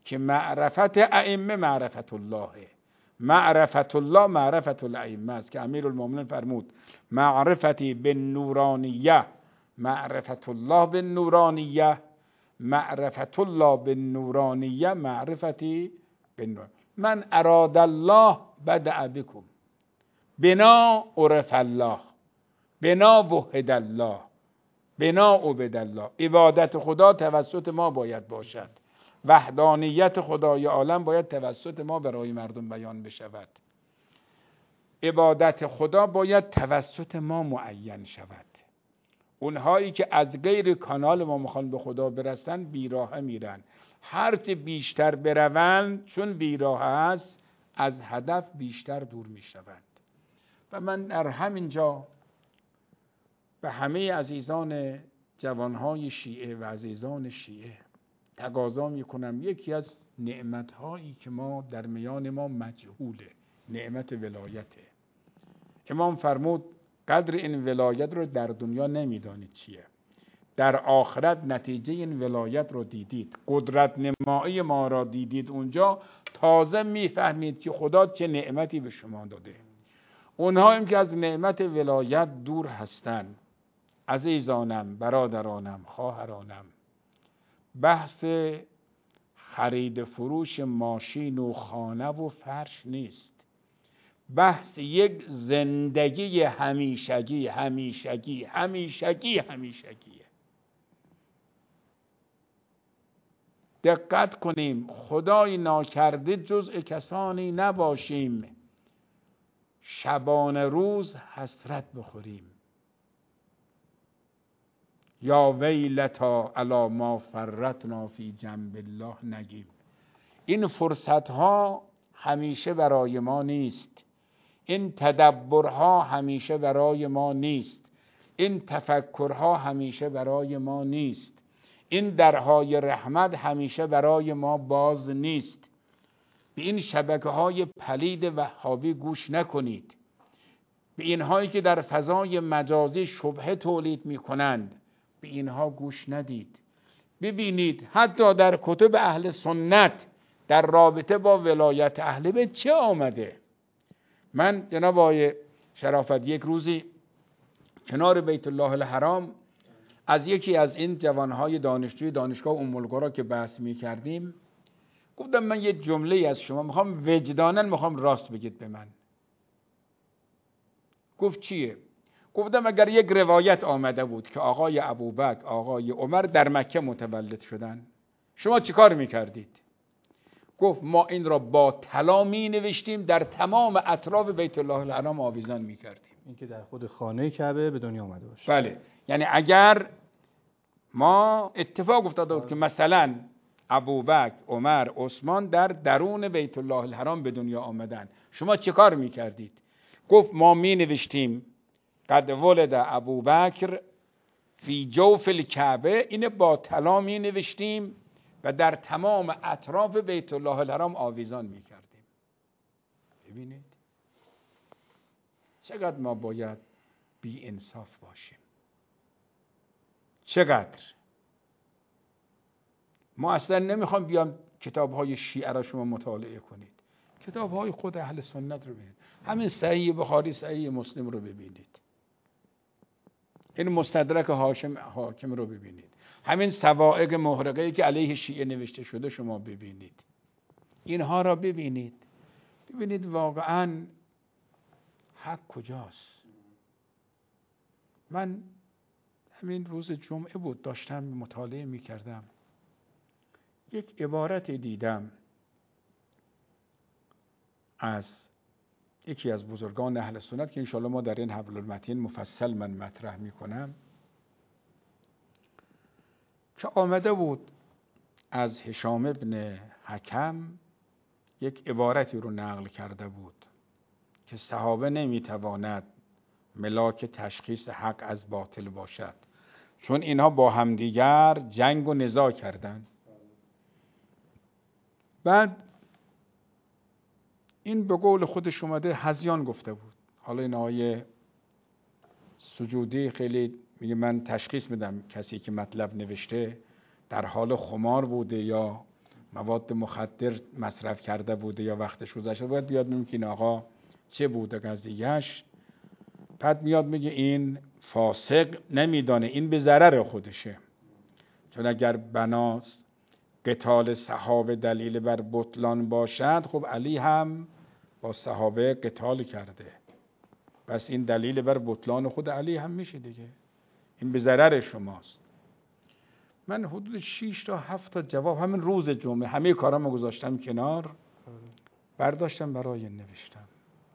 که معرفت ائمه معرفت اللهه، معرفت الله معرفت الائمه است که امیرالمومنین فرمود معرفتی بالنورانیه معرفت الله بالنورانیه، معرفت الله بالنورانیه معرفتی بالنور. من اراد الله بدأ بکم بنا عرف الله بنا وحد الله بنا عبد الله. عبادت خدا توسط ما باید باشد، وحدانیت خدای عالم باید توسط ما برای مردم بیان بشود، عبادت خدا باید توسط ما معین شود. اونهایی که از غیر کانال ما میخوان به خدا برسن بیراه میرن، هرچه بیشتر بروند چون بیراه است از هدف بیشتر دور میشوند. و من در همینجا به همه عزیزان جوانهای شیعه و عزیزان شیعه تقاضا میکنم، یکی از نعمتهایی که ما در میان ما مجهوله نعمت ولایته. امام فرمود قدر این ولایت رو در دنیا نمیدانید چیه، در آخرت نتیجه این ولایت رو دیدید، قدرت نمایی ما را دیدید، اونجا تازه میفهمید که خدا چه نعمتی به شما داده. اونهایی که از نعمت ولایت دور هستند، عزیزانم، برادرانم، خواهرانم، بحث خرید فروش ماشین و خانه و فرش نیست، بحث یک زندگی همیشگی همیشگی همیشگی همیشگیه. دقت کنیم، خدای ناکرده جزء کسانی نباشیم شبانه روز حسرت بخوریم، یا ویلتا علی ما فرطنا فی جنب الله نگیم. این فرصت ها همیشه برای ما نیست، این تدبرها همیشه برای ما نیست، این تفکرها همیشه برای ما نیست، این درهای رحمت همیشه برای ما باز نیست. به این شبکه های پلید وهابی گوش نکنید، به اینهایی که در فضای مجازی شبهه تولید می کنند به اینها گوش ندید. ببینید حتی در کتب اهل سنت در رابطه با ولایت اهل بیت چه آمده. من جناب آقای شرافت یک روزی کنار بیت الله الحرام از یکی از این جوانهای دانشجوی دانشگاه ام القری که بحث می کردیم گفتم من یه جمله از شما میخوام وجداناً میخوام راست بگید به من. گفت چیه؟ گفتم اگر یک روایت آمده بود که آقای ابوبکر آقای عمر در مکه متولد شدن شما چیکار میکردید؟ گفت ما این را با طلا می نوشتیم در تمام اطراف بیت الله الحرام آویزان می کردیم. این که در خود خانه کعبه به دنیا آمده باشه. بله، یعنی اگر ما اتفاق افتاده بود که مثلا ابوبکر، عمر، عثمان در درون بیت الله الحرام به دنیا آمدن شما چه کار می کردید؟ گفت ما می نوشتیم قد ولد ابوبکر فی جوف الکعبه، اینه با طلا می نوشتیم و در تمام اطراف بیت الله الحرام آویزان می کردیم. ببینید چقدر ما باید بی انصاف باشیم، چقدر ما اصلا نمیخوام بیام کتاب‌های شیعه را شما مطالعه کنید، کتاب‌های خود اهل سنت رو ببینید، همین صحیح بخاری صحیح مسلم رو ببینید، این مستدرک هاشم حاکم رو ببینید، همین صواعق محرقه‌ای که علیه شیعه نوشته شده شما ببینید، اینها را ببینید، ببینید واقعاً حق کجاست. من همین روز جمعه بود داشتم مطالعه می‌کردم، یک عبارت دیدم از یکی از بزرگان اهل سنت که انشاءالله ما در این حبل المتین مفصل من مطرح میکنم، که آمده بود از هشام ابن حکم یک عبارتی رو نقل کرده بود که صحابه نمیتواند ملاک تشخیص حق از باطل باشد چون اینها با همدیگر جنگ و نزاع کردند. بعد این به قول خودش اومده هذیان گفته بود. حالا این آقای سجودی خیلی میگه من تشخیص میدم کسی که مطلب نوشته در حال خمار بوده یا مواد مخدر مصرف کرده بوده یا وقتش گذشته، باید بیاد میگه این آقا چه بوده قضیهش. بعد میاد میگه این فاسق نمیدانه این به ضرر خودشه، چون اگر بناس قتال صحابه دلیل بر بطلان باشد، خب علی هم با صحابه قتال کرده، پس این دلیل بر بطلان خود علی هم میشه دیگه، این به ضرر شماست. من حدود شش تا هفت تا جواب همین روز جمعه همه کارامو گذاشتم کنار، برداشتم برای نوشتم.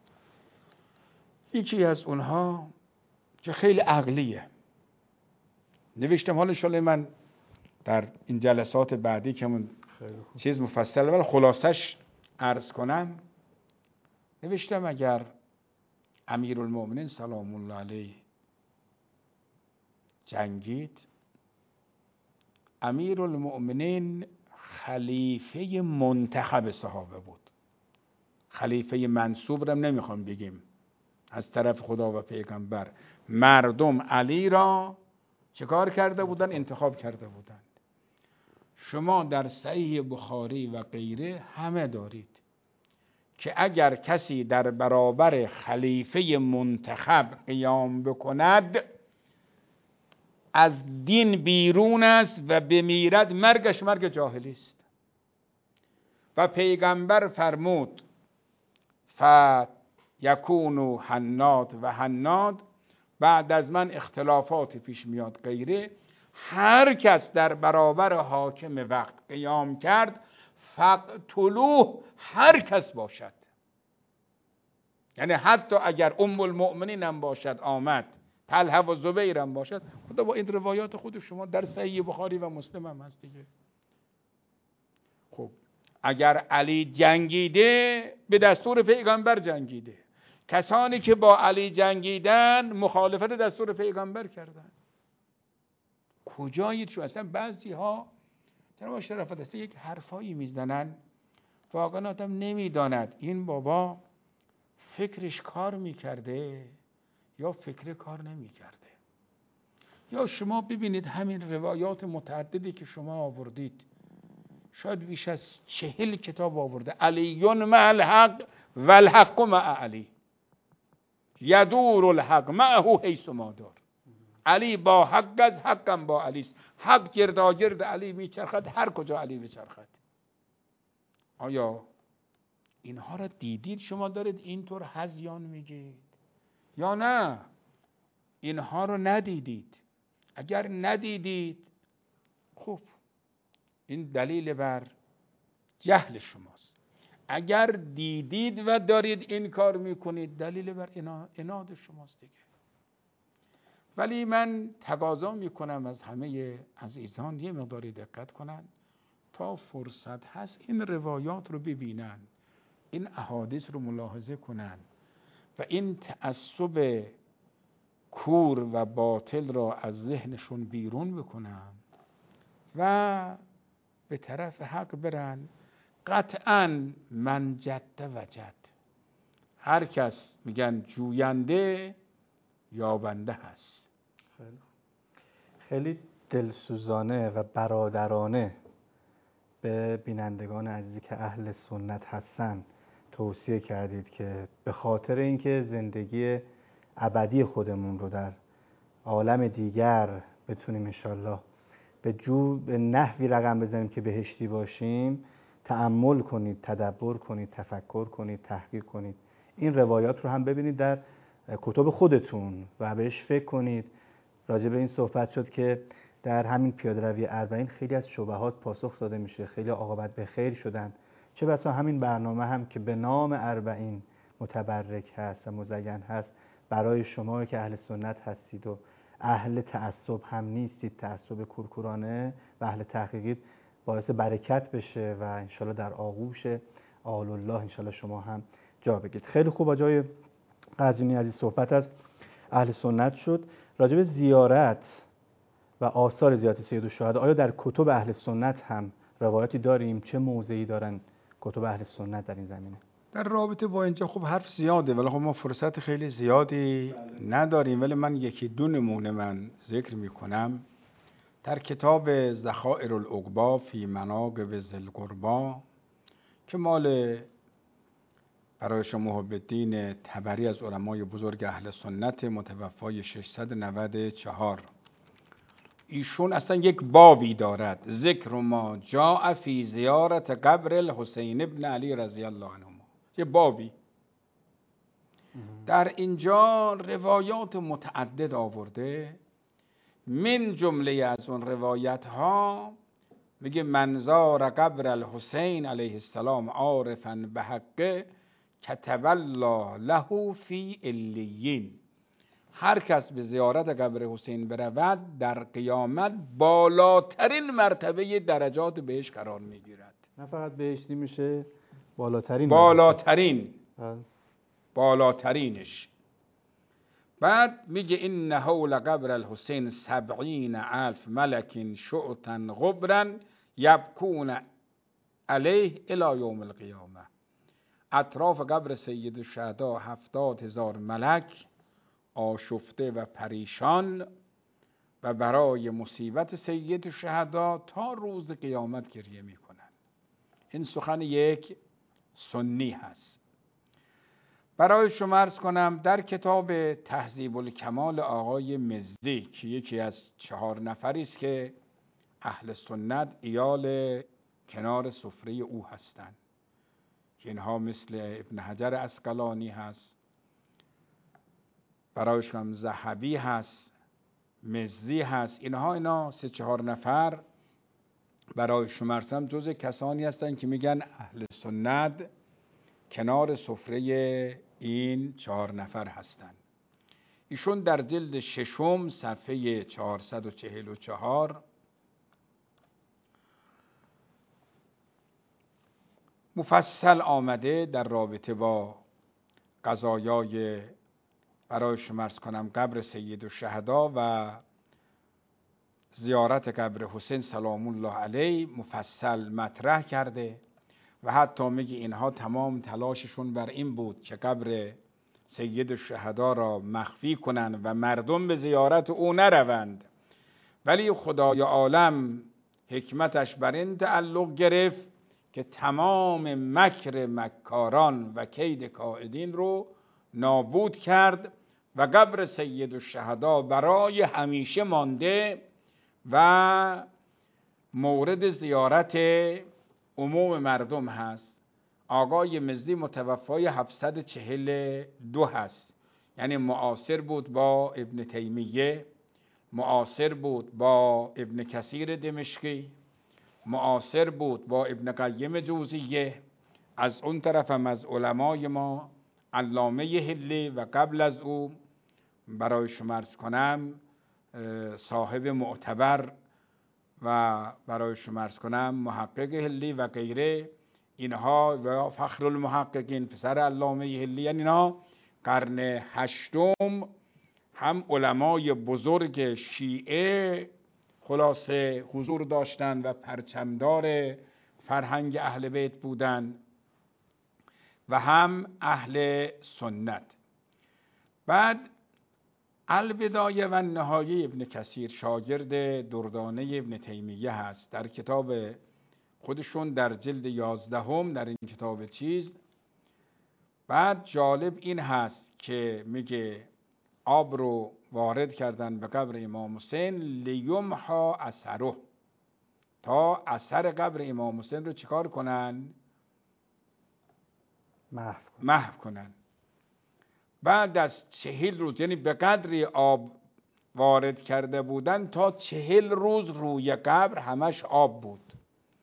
یکی از اونها که خیلی عقلیه نوشتم، حالا انشالله من در این جلسات بعدی که من چیز مفصل ولی خلاصش عرض کنم. نوشتم اگر امیرالمؤمنین سلام الله علیه جنگید، امیرالمؤمنین خلیفه منتخب صحابه بود، خلیفه منصوب رو نمیخوام بگیم، از طرف خدا و پیغمبر مردم علی را چکار کرده بودن؟ انتخاب کرده بودند. شما در صحیح بخاری و غیره همه دارید که اگر کسی در برابر خلیفه منتخب قیام بکند از دین بیرون است و بمیرد مرگش مرگ جاهلی است. و پیغمبر فرمود فیکونوا حناد و حناد، بعد از من اختلافات پیش میاد غیره، هر کس در برابر حاکم وقت قیام کرد فقتلوه، هر کس باشد، یعنی حتی اگر ام المؤمنین هم باشد آمد، طلحه و زبیر هم باشد، خدا با این روایات خود شما در صحیح بخاری و مسلم هم هست دیگه. خب اگر علی جنگیده به دستور پیغمبر جنگیده، کسانی که با علی جنگیدن مخالفت دستور پیغمبر کردن. کجایید شو؟ اصلا بعضی ها جناب شرافت است یک حرفایی میزنن واقعا آدم نمیداند این بابا فکرش کار میکرده یا فکر کار نمیکرده. یا شما ببینید همین روایات متعددی که شما آوردید، شاید بیش از چهل کتاب آورده، علیون مع الحق و الحق مع علی، یدور الحق معه حیث ما دار. علی با حق از حقم با علی است، حق گرداگرد علی میچرخد هر کجا علی میچرخد. آیا اینها را دیدید؟ شما دارید اینطور هذیان میگید یا نه اینها رو ندیدید؟ اگر ندیدید خب این دلیل بر جهل شماست. اگر دیدید و دارید این کار میکنید دلیل بر عناد شماست دیگه. ولی من تقاضا میکنم از همه عزیزان یه مقداری دقت کنن، تا فرصت هست این روایات رو ببینن، این احادیث رو ملاحظه کنن و این تعصب کور و باطل را از ذهنشون بیرون بکنن و به طرف حق برن. قطعاً من جد وجد، هر کس میگن جوینده یابنده هست. خیلی خیلی دلسوزانه و برادرانه به بینندگان عزیزی که اهل سنت هستن توصیه کردید که به خاطر اینکه زندگی ابدی خودمون رو در عالم دیگر بتونیم انشالله به جو به نحوی رقم بزنیم که بهشتی باشیم، تأمل کنید، تدبر کنید، تفکر کنید، تحقیق کنید. این روایات رو هم ببینید در کتب خودتون و بهش فکر کنید. راجع به این صحبت شد که در همین پیاده روی اربعین خیلی از شبهات پاسخ داده میشه، خیلی عاقبت به خیر شدن. چه بسا همین برنامه هم که به نام اربعین متبرک هست و مزین هست، برای شما که اهل سنت هستید و اهل تعصب هم نیستید، تعصب کورکورانه و اهل تحقیقید، باعث برکت بشه و انشالله در آغوش آل الله انشالله شما هم جا بگید. خیلی خوب آجای قزوینی عزیز صحبت از اهل سنت شد. راجع به زیارت و آثار زیارت سیدالشهدا آیا در کتب اهل سنت هم روایتی داریم؟ چه موضعی دارن کتب اهل سنت در این زمینه؟ در رابطه با اینجا خب حرف زیاده ولی خب ما فرصت خیلی زیادی نداریم، ولی من یکی دو نمونه من ذکر میکنم. در کتاب ذخائر العقبا فی مناقب ذی القربا که مال برای شما محب الدین طبری از علمای بزرگ اهل سنت متوفای ششصد و نود و چهار، ایشون اصلا یک بابی دارد، ذکر ما جاء فی زیارت قبر الحسین ابن علی رضی الله عنهما. یه بابی در اینجا روایات متعدد آورده. من جمله از اون روایت ها میگه منظار قبر الحسین علیه السلام عارفا به حقه کتب الله له فی علیین. هر کس به زیارت قبر حسین برود در قیامت بالاترین مرتبه درجات بهش قرار میگیرد. نه فقط بهشتی میشه، بالاترین بالاترین بله. بالاترینش. بعد میگه این حول قبر الحسین سبعین الف ملک شعطا غبرا یبکون علیه الی یوم القیامه. اطراف قبر سید الشهدا هفتاد هزار ملک آشفته و پریشان و برای مصیبت سید الشهدا تا روز قیامت گریه میکنن. این سخن یک سنی هست. برای شما عرض کنم در کتاب تهذیب الکمال آقای مزدی که یکی از چهار نفری است که اهل سنت ایال کنار سفره او هستند، که اینها مثل ابن حجر عسقلانی هست، برایش هم ذهبی هست، مزدی هست، اینها اینا سه چهار نفر برای شما عرض کنم جز کسانی هستند که میگن اهل سنت کنار سفره این چهار نفر هستند. ایشون در جلد ششم صفحه چهارصد و چهل و چهار مفصل آمده در رابطه با قضایای برای شما عرض کنم قبر سید الشهدا و زیارت قبر حسین سلام الله علیه مفصل مطرح کرده و حتی میگه اینها تمام تلاششون بر این بود که قبر سید الشهدا را مخفی کنند و مردم به زیارت او نروند، ولی خدای عالم حکمتش بر این تعلق گرفت که تمام مکر مکاران و کید کائدین رو نابود کرد و قبر سید الشهدا برای همیشه مانده و مورد زیارت عموم مردم هست. آقای مزدی متوفای هفتصد و چهل و دو هست، یعنی معاصر بود با ابن تیمیه، معاصر بود با ابن کثیر دمشقی، معاصر بود با ابن قیم جوزیه. از اون طرف هم از علمای ما علامه هلی و قبل از او برای شما عرض کنم صاحب معتبر و برای شما عرض کنم محقق هلی و غیره، اینها و فخر المحققین پسر علامه هلی، یعنی اینا قرن هشتم هم علمای بزرگ شیعه خلاصه حضور داشتن و پرچمدار فرهنگ اهل بیت بودن و هم اهل سنت. بعد البدایه و نهایه ابن کثیر شاگرد دردانه ابن تیمیه هست. در کتاب خودشون در جلد یازدهم در این کتاب چیز بعد جالب این هست که میگه آب رو وارد کردن به قبر امام حسین لیمحا اثره، تا اثر قبر امام حسین رو چیکار کنن؟ محو کنن. محو کنن. بعد از چهل روز، یعنی به قدری آب وارد کرده بودن تا چهل روز روی قبر همش آب بود.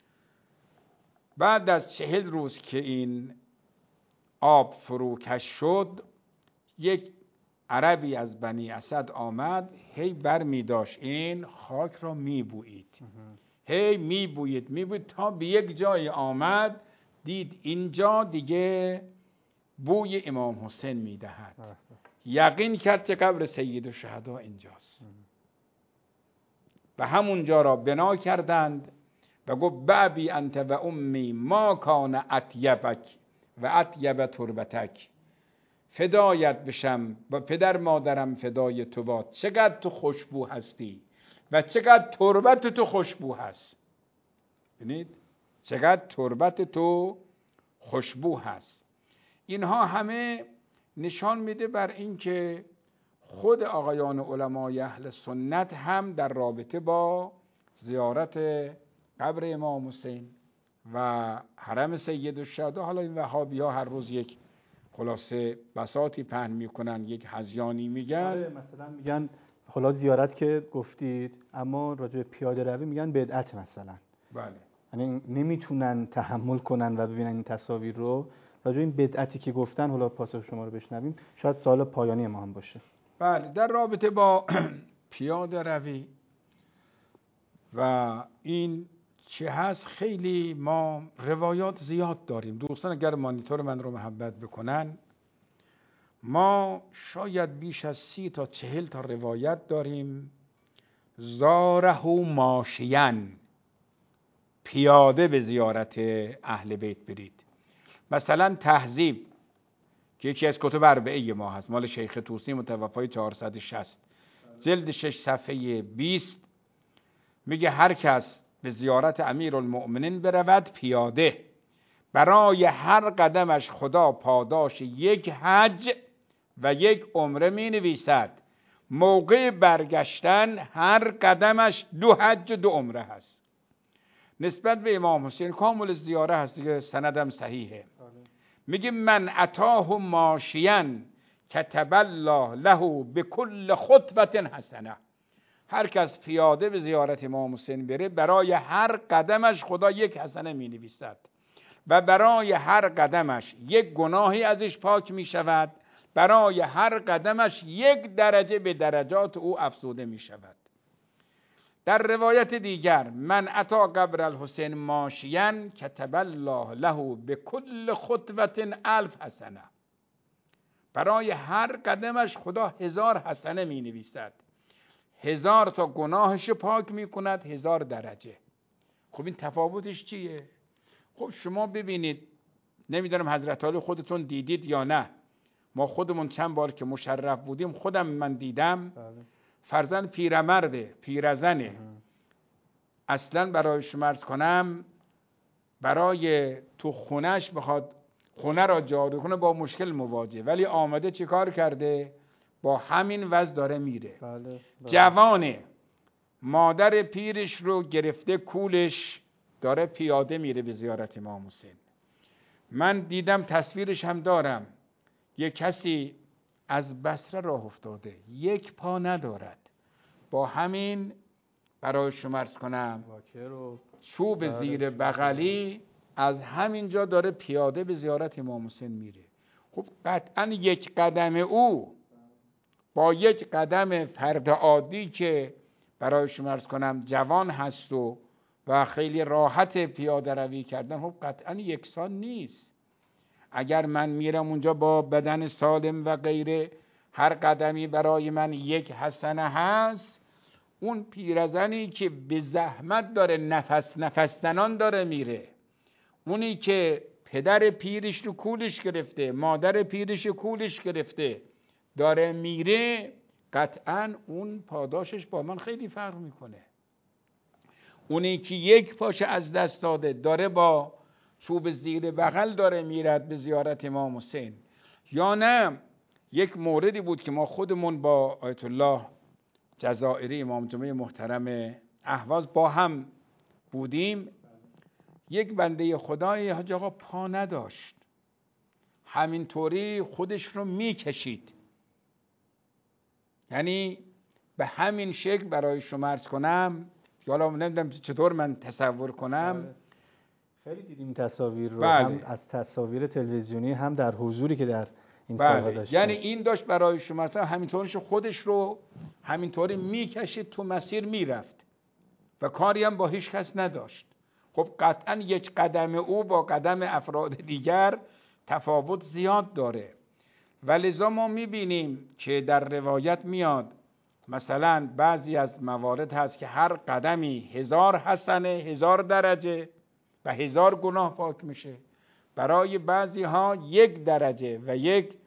بعد از چهل روز که این آب فروکش شد، یک عربی از بنی اسد آمد، هی بر می داشت این خاک را می بویید، هی می بویید می بویید تا به یک جای آمد دید اینجا دیگه بوی امام حسین می دهد. یقین کرد که قبر سید الشهدا اینجاست و همونجا را بنا کردند و گفت بابی انت و امی ما کان اطیبک و اطیب تربتک، فدایت بشم و پدر مادرم فدای تو باد، چقدر تو خوشبو هستی و چقدر تربت تو خوشبو هست. ببینید چقدر تربت تو خوشبو هست. اینها همه نشان میده بر این که خود آقایان علمای اهل سنت هم در رابطه با زیارت قبر امام حسین و حرم سید الشهدا، حالا این وهابی ها هر روز یک خلاصه بساطی پهن میکنن، یک هذیانی میگن. آره مثلا میگن حالا زیارت که گفتید، اما راجع به پیاده روی میگن بدعت مثلا. بله. یعنی نمیتونن تحمل کنن و ببینن این تصاویر رو. راجع به این بدعتی که گفتن حالا پاسخ شما رو بشنویم، شاید سوال پایانی ما هم باشه. بله، در رابطه با پیاده روی و این چه هست، خیلی ما روایات زیاد داریم. دوستان اگر مانیتور من رو محبت بکنن، ما شاید بیش از سی تا چهل تا روایت داریم زاره ماشیان، پیاده به زیارت اهل بیت برید. مثلا تهذیب که یکی از کتب اربعه ما هست، مال شیخ طوسی متوفای چهارصد و شصت، جلد شش صفحه بیست، میگه هر کس به زیارت امیرالمؤمنین برود پیاده، برای هر قدمش خدا پاداش یک حج و یک عمره می نویسد. موقع برگشتن هر قدمش دو حج و دو عمره هست. نسبت به امام حسین کامل زیاره هست دیگه، سندم صحیحه. میگه من اتاه ماشیان کتب الله له بكل خطوه حسنه. هر کس پیاده به زیارت امام حسین بره، برای هر قدمش خدا یک حسنه می نویسد و برای هر قدمش یک گناهی ازش پاک می شود، برای هر قدمش یک درجه به درجات او افزوده می شود. در روایت دیگر من اتی قبر الحسین ماشیان کتب الله له بكل خطوه الف حسنه. برای هر قدمش خدا هزار حسنه می نویسد، هزار تا گناهش پاک می کند، هزار درجه. خب این تفاوتش چیه؟ خب شما ببینید، نمیدونم حضرت علی خودتون دیدید یا نه، ما خودمون چند بار که مشرف بودیم خودم من دیدم. فرزند پیرمرده، پیرزنه، اصلا برای شما عرض کنم برای تو خونش بخواد خونه را جارو کنه با مشکل مواجه، ولی آمده چی کار کرده؟ با همین وضع داره میره. بله، بله. جوانه، مادر پیرش رو گرفته کولش، داره پیاده میره به زیارت امام حسین. من دیدم، تصویرش هم دارم، یک کسی از بصره راه افتاده، یک پا ندارد، با همین برای شما عرض کنم چوب زیر بغلی از همینجا داره پیاده به زیارت امام حسین میره. خب قطعا یک قدم او با یک قدم فرد عادی که برای شما عرض کنم جوان هست و و خیلی راحت پیاده روی کردن، خب قطعا یکسان نیست. اگر من میرم اونجا با بدن سالم و غیره، هر قدمی برای من یک حسنه هست، اون پیرزنی که به زحمت داره نفس نفس زنان داره میره، اونی که پدر پیرش رو کولش گرفته، مادر پیرش رو کولش گرفته داره میره، قطعا اون پاداشش با من خیلی فرق میکنه. اونی که یک پاش از دست داده داره با چوب زیر بغل داره میرد به زیارت امام حسین. یا نه، یک موردی بود که ما خودمون با آیت الله جزائری امام جمعه محترم اهواز با هم بودیم، یک بنده خدای حاج آقا پا نداشت، همینطوری خودش رو میکشید، یعنی به همین شکل برای شما عرض کنم، حالا نمیدونم چطور من تصور کنم. خیلی دیدیم تصاویر رو، بله. هم از تصاویر تلویزیونی هم در حضوری که در این بله. سالها داشت. یعنی این داشت برای شما همینطورش خودش رو همینطوری میکشید، تو مسیر میرفت و کاری هم با هیچ کس نداشت. خب قطعا یک قدم او با قدم افراد دیگر تفاوت زیاد داره و لذا ما میبینیم که در روایت میاد، مثلا بعضی از موارد هست که هر قدمی هزار حسنه، هزار درجه و هزار گناه پاک میشه. برای بعضی ها یک درجه و یک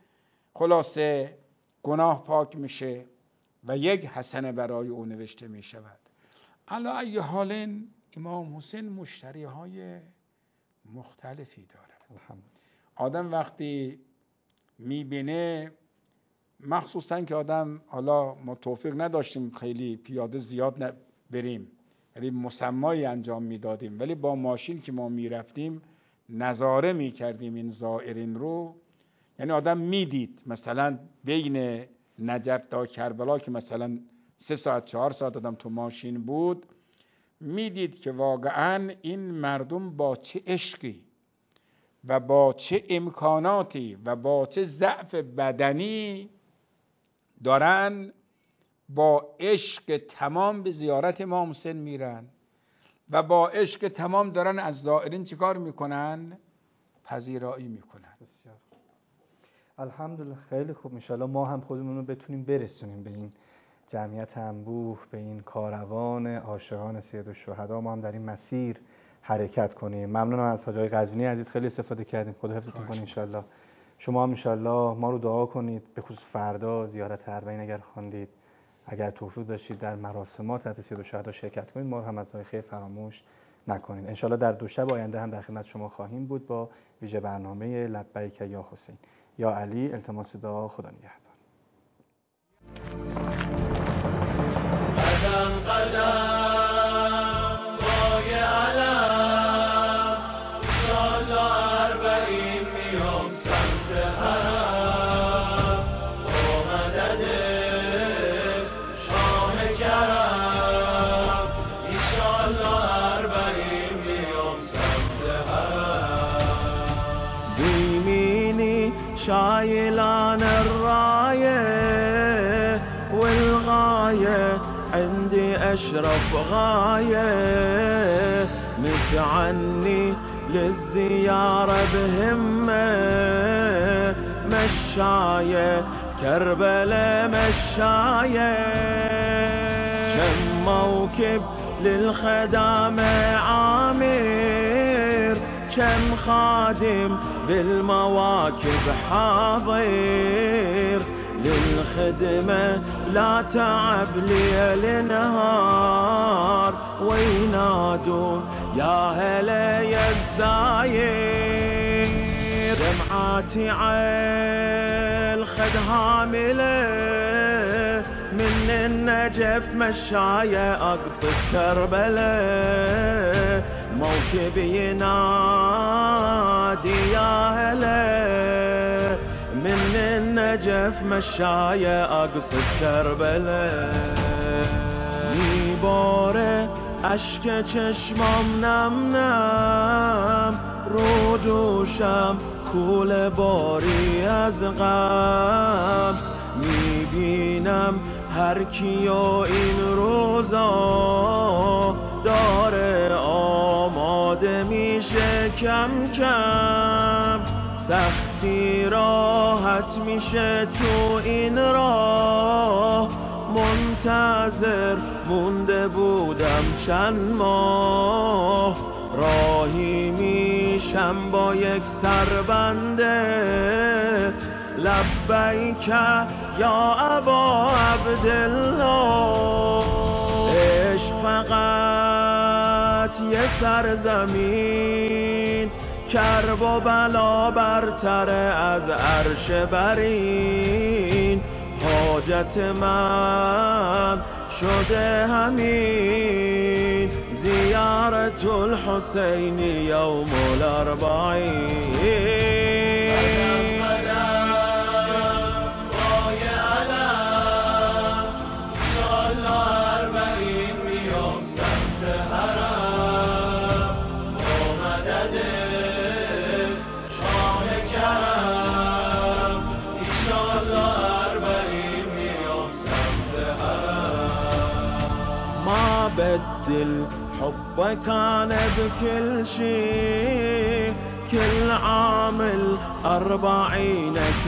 خلاصه گناه پاک میشه و یک حسنه برای او نوشته میشود. علی ای حال امام حسین مشتری های مختلفی داره. آدم وقتی میبینه، مخصوصا که آدم، حالا ما توفیق نداشتیم خیلی پیاده زیاد بریم، یعنی مسمایی انجام میدادیم، ولی با ماشین که ما میرفتیم نظاره میکردیم این زائرین رو. یعنی آدم میدید مثلا بین نجف تا کربلا که مثلا سه ساعت چهار ساعت آدم تو ماشین بود، میدید که واقعا این مردم با چه عشقی و با چه امکاناتی و با چه ضعف بدنی دارن با عشق تمام به زیارت امام حسین میرن و با عشق تمام دارن از زائرین چیکار میکنن؟ پذیرایی میکنن. بسیار الحمدلله، خیلی خوب. انشالله ما هم خودمون رو بتونیم برسونیم به این جمعیت انبوه، به این کاروان عاشقان سیدالشهدا. ما هم در این مسیر حرکت کنیم. ممنونم از حاج آقای قزوینی عزیز، خیلی استفاده کردیم. خدا حفظتون کنه انشالله. شما هم انشالله ما رو دعا کنید، به خصوص فردا زیارت اربعین اگر خواندید، اگر توفیق داشتید در مراسمات حضرت سیدالشهدا شرکت کنید، ما رو هم از راه خیر فراموش نکنید. انشالله در دو شب آینده هم در خدمت شما خواهیم بود با ویژه برنامه لبیک یا حسین. یا علی، التماس دعا. خدا نگهدار. قدم قدم پای علم، انشالله اربعین میام سمت حرم، با مدد شاه کرم، انشالله اربعین میام سمت حرم. بیمینی شايلان الراية والغاية عندي أشرف غاية، متعني للزيارة بهمة، مشاية كربلاء مشاية، كم موكب للخدامة عامر، كم خادم بالمواكب حاضر، للخدمة لا تعب ليل نهار، وينادون يا هلا يا الزاير، دمعاتي عالخد هاملة، من النجف مشاية أقصد كربلاء، موكب ينادي يا هلا، من النجف مشاية أقصد كربلاء، میباره اشک چشمام نم نم، رو دوشم کول باری از غم، میبینم هر کیو این روزا داره آماده میشه کم کم، سختی راحت میشه تو این راه، منتظر مونده بودم چند ماه، راهی میشم با یک سربنده، لبیک یا ابا عبدالله، عشق فقط یه سرزمین، کرب و بلا برتر از عرش برین، حاجت من شده همین، زیارت الحسین یوم الاربعین. بدل حبك أنا بكل شي، كل عام الأربعينك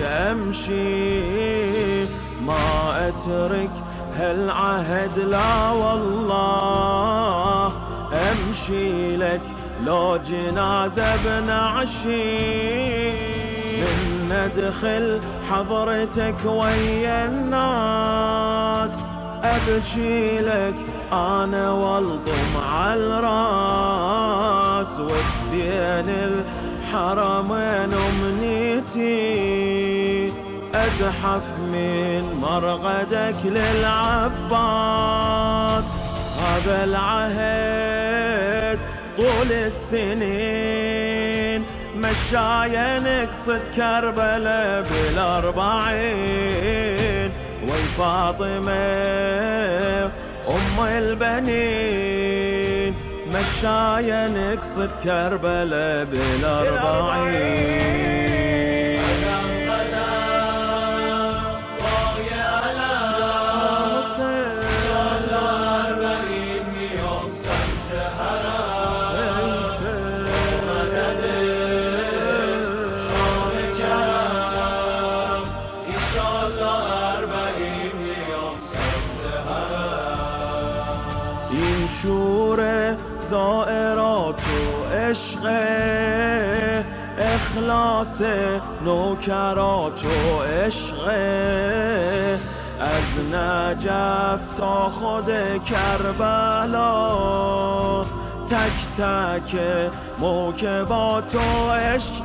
أمشي، ما أترك هالعهد لا والله، أمشي لك لو جنازة بنعشي، من ندخل حضرتك ويا الناس ابكي لك انا والضم على الراس، وبين الحرمين امنيتي ازحف من مرقدك للعباس. هذا العهد طول السنين مشايا نقصد كربلاء بالاربعين، وي فاطمة ام البنين مشايا نقصد كربلاء بالاربعين. این شور زائرات و عشق، اخلاص نوکرات و عشق، از نجف تا خود کربلا، تک تک موکبات و عشق.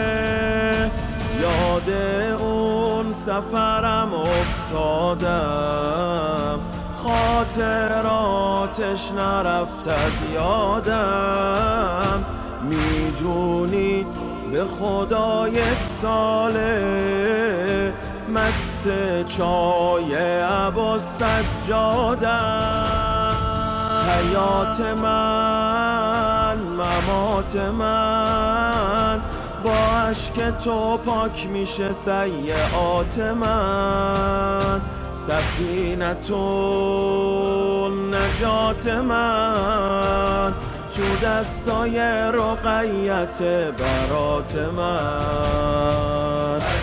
یاد اون سفرم افتادم، خاطراتش نرفت از یادم. میدونی به خدا یک ساله مست چای ابا سجادم. حیات من ممات من، با عشق تو پاک میشه سیئات من. سفینتون نجات من تو دستای رقیت برات من.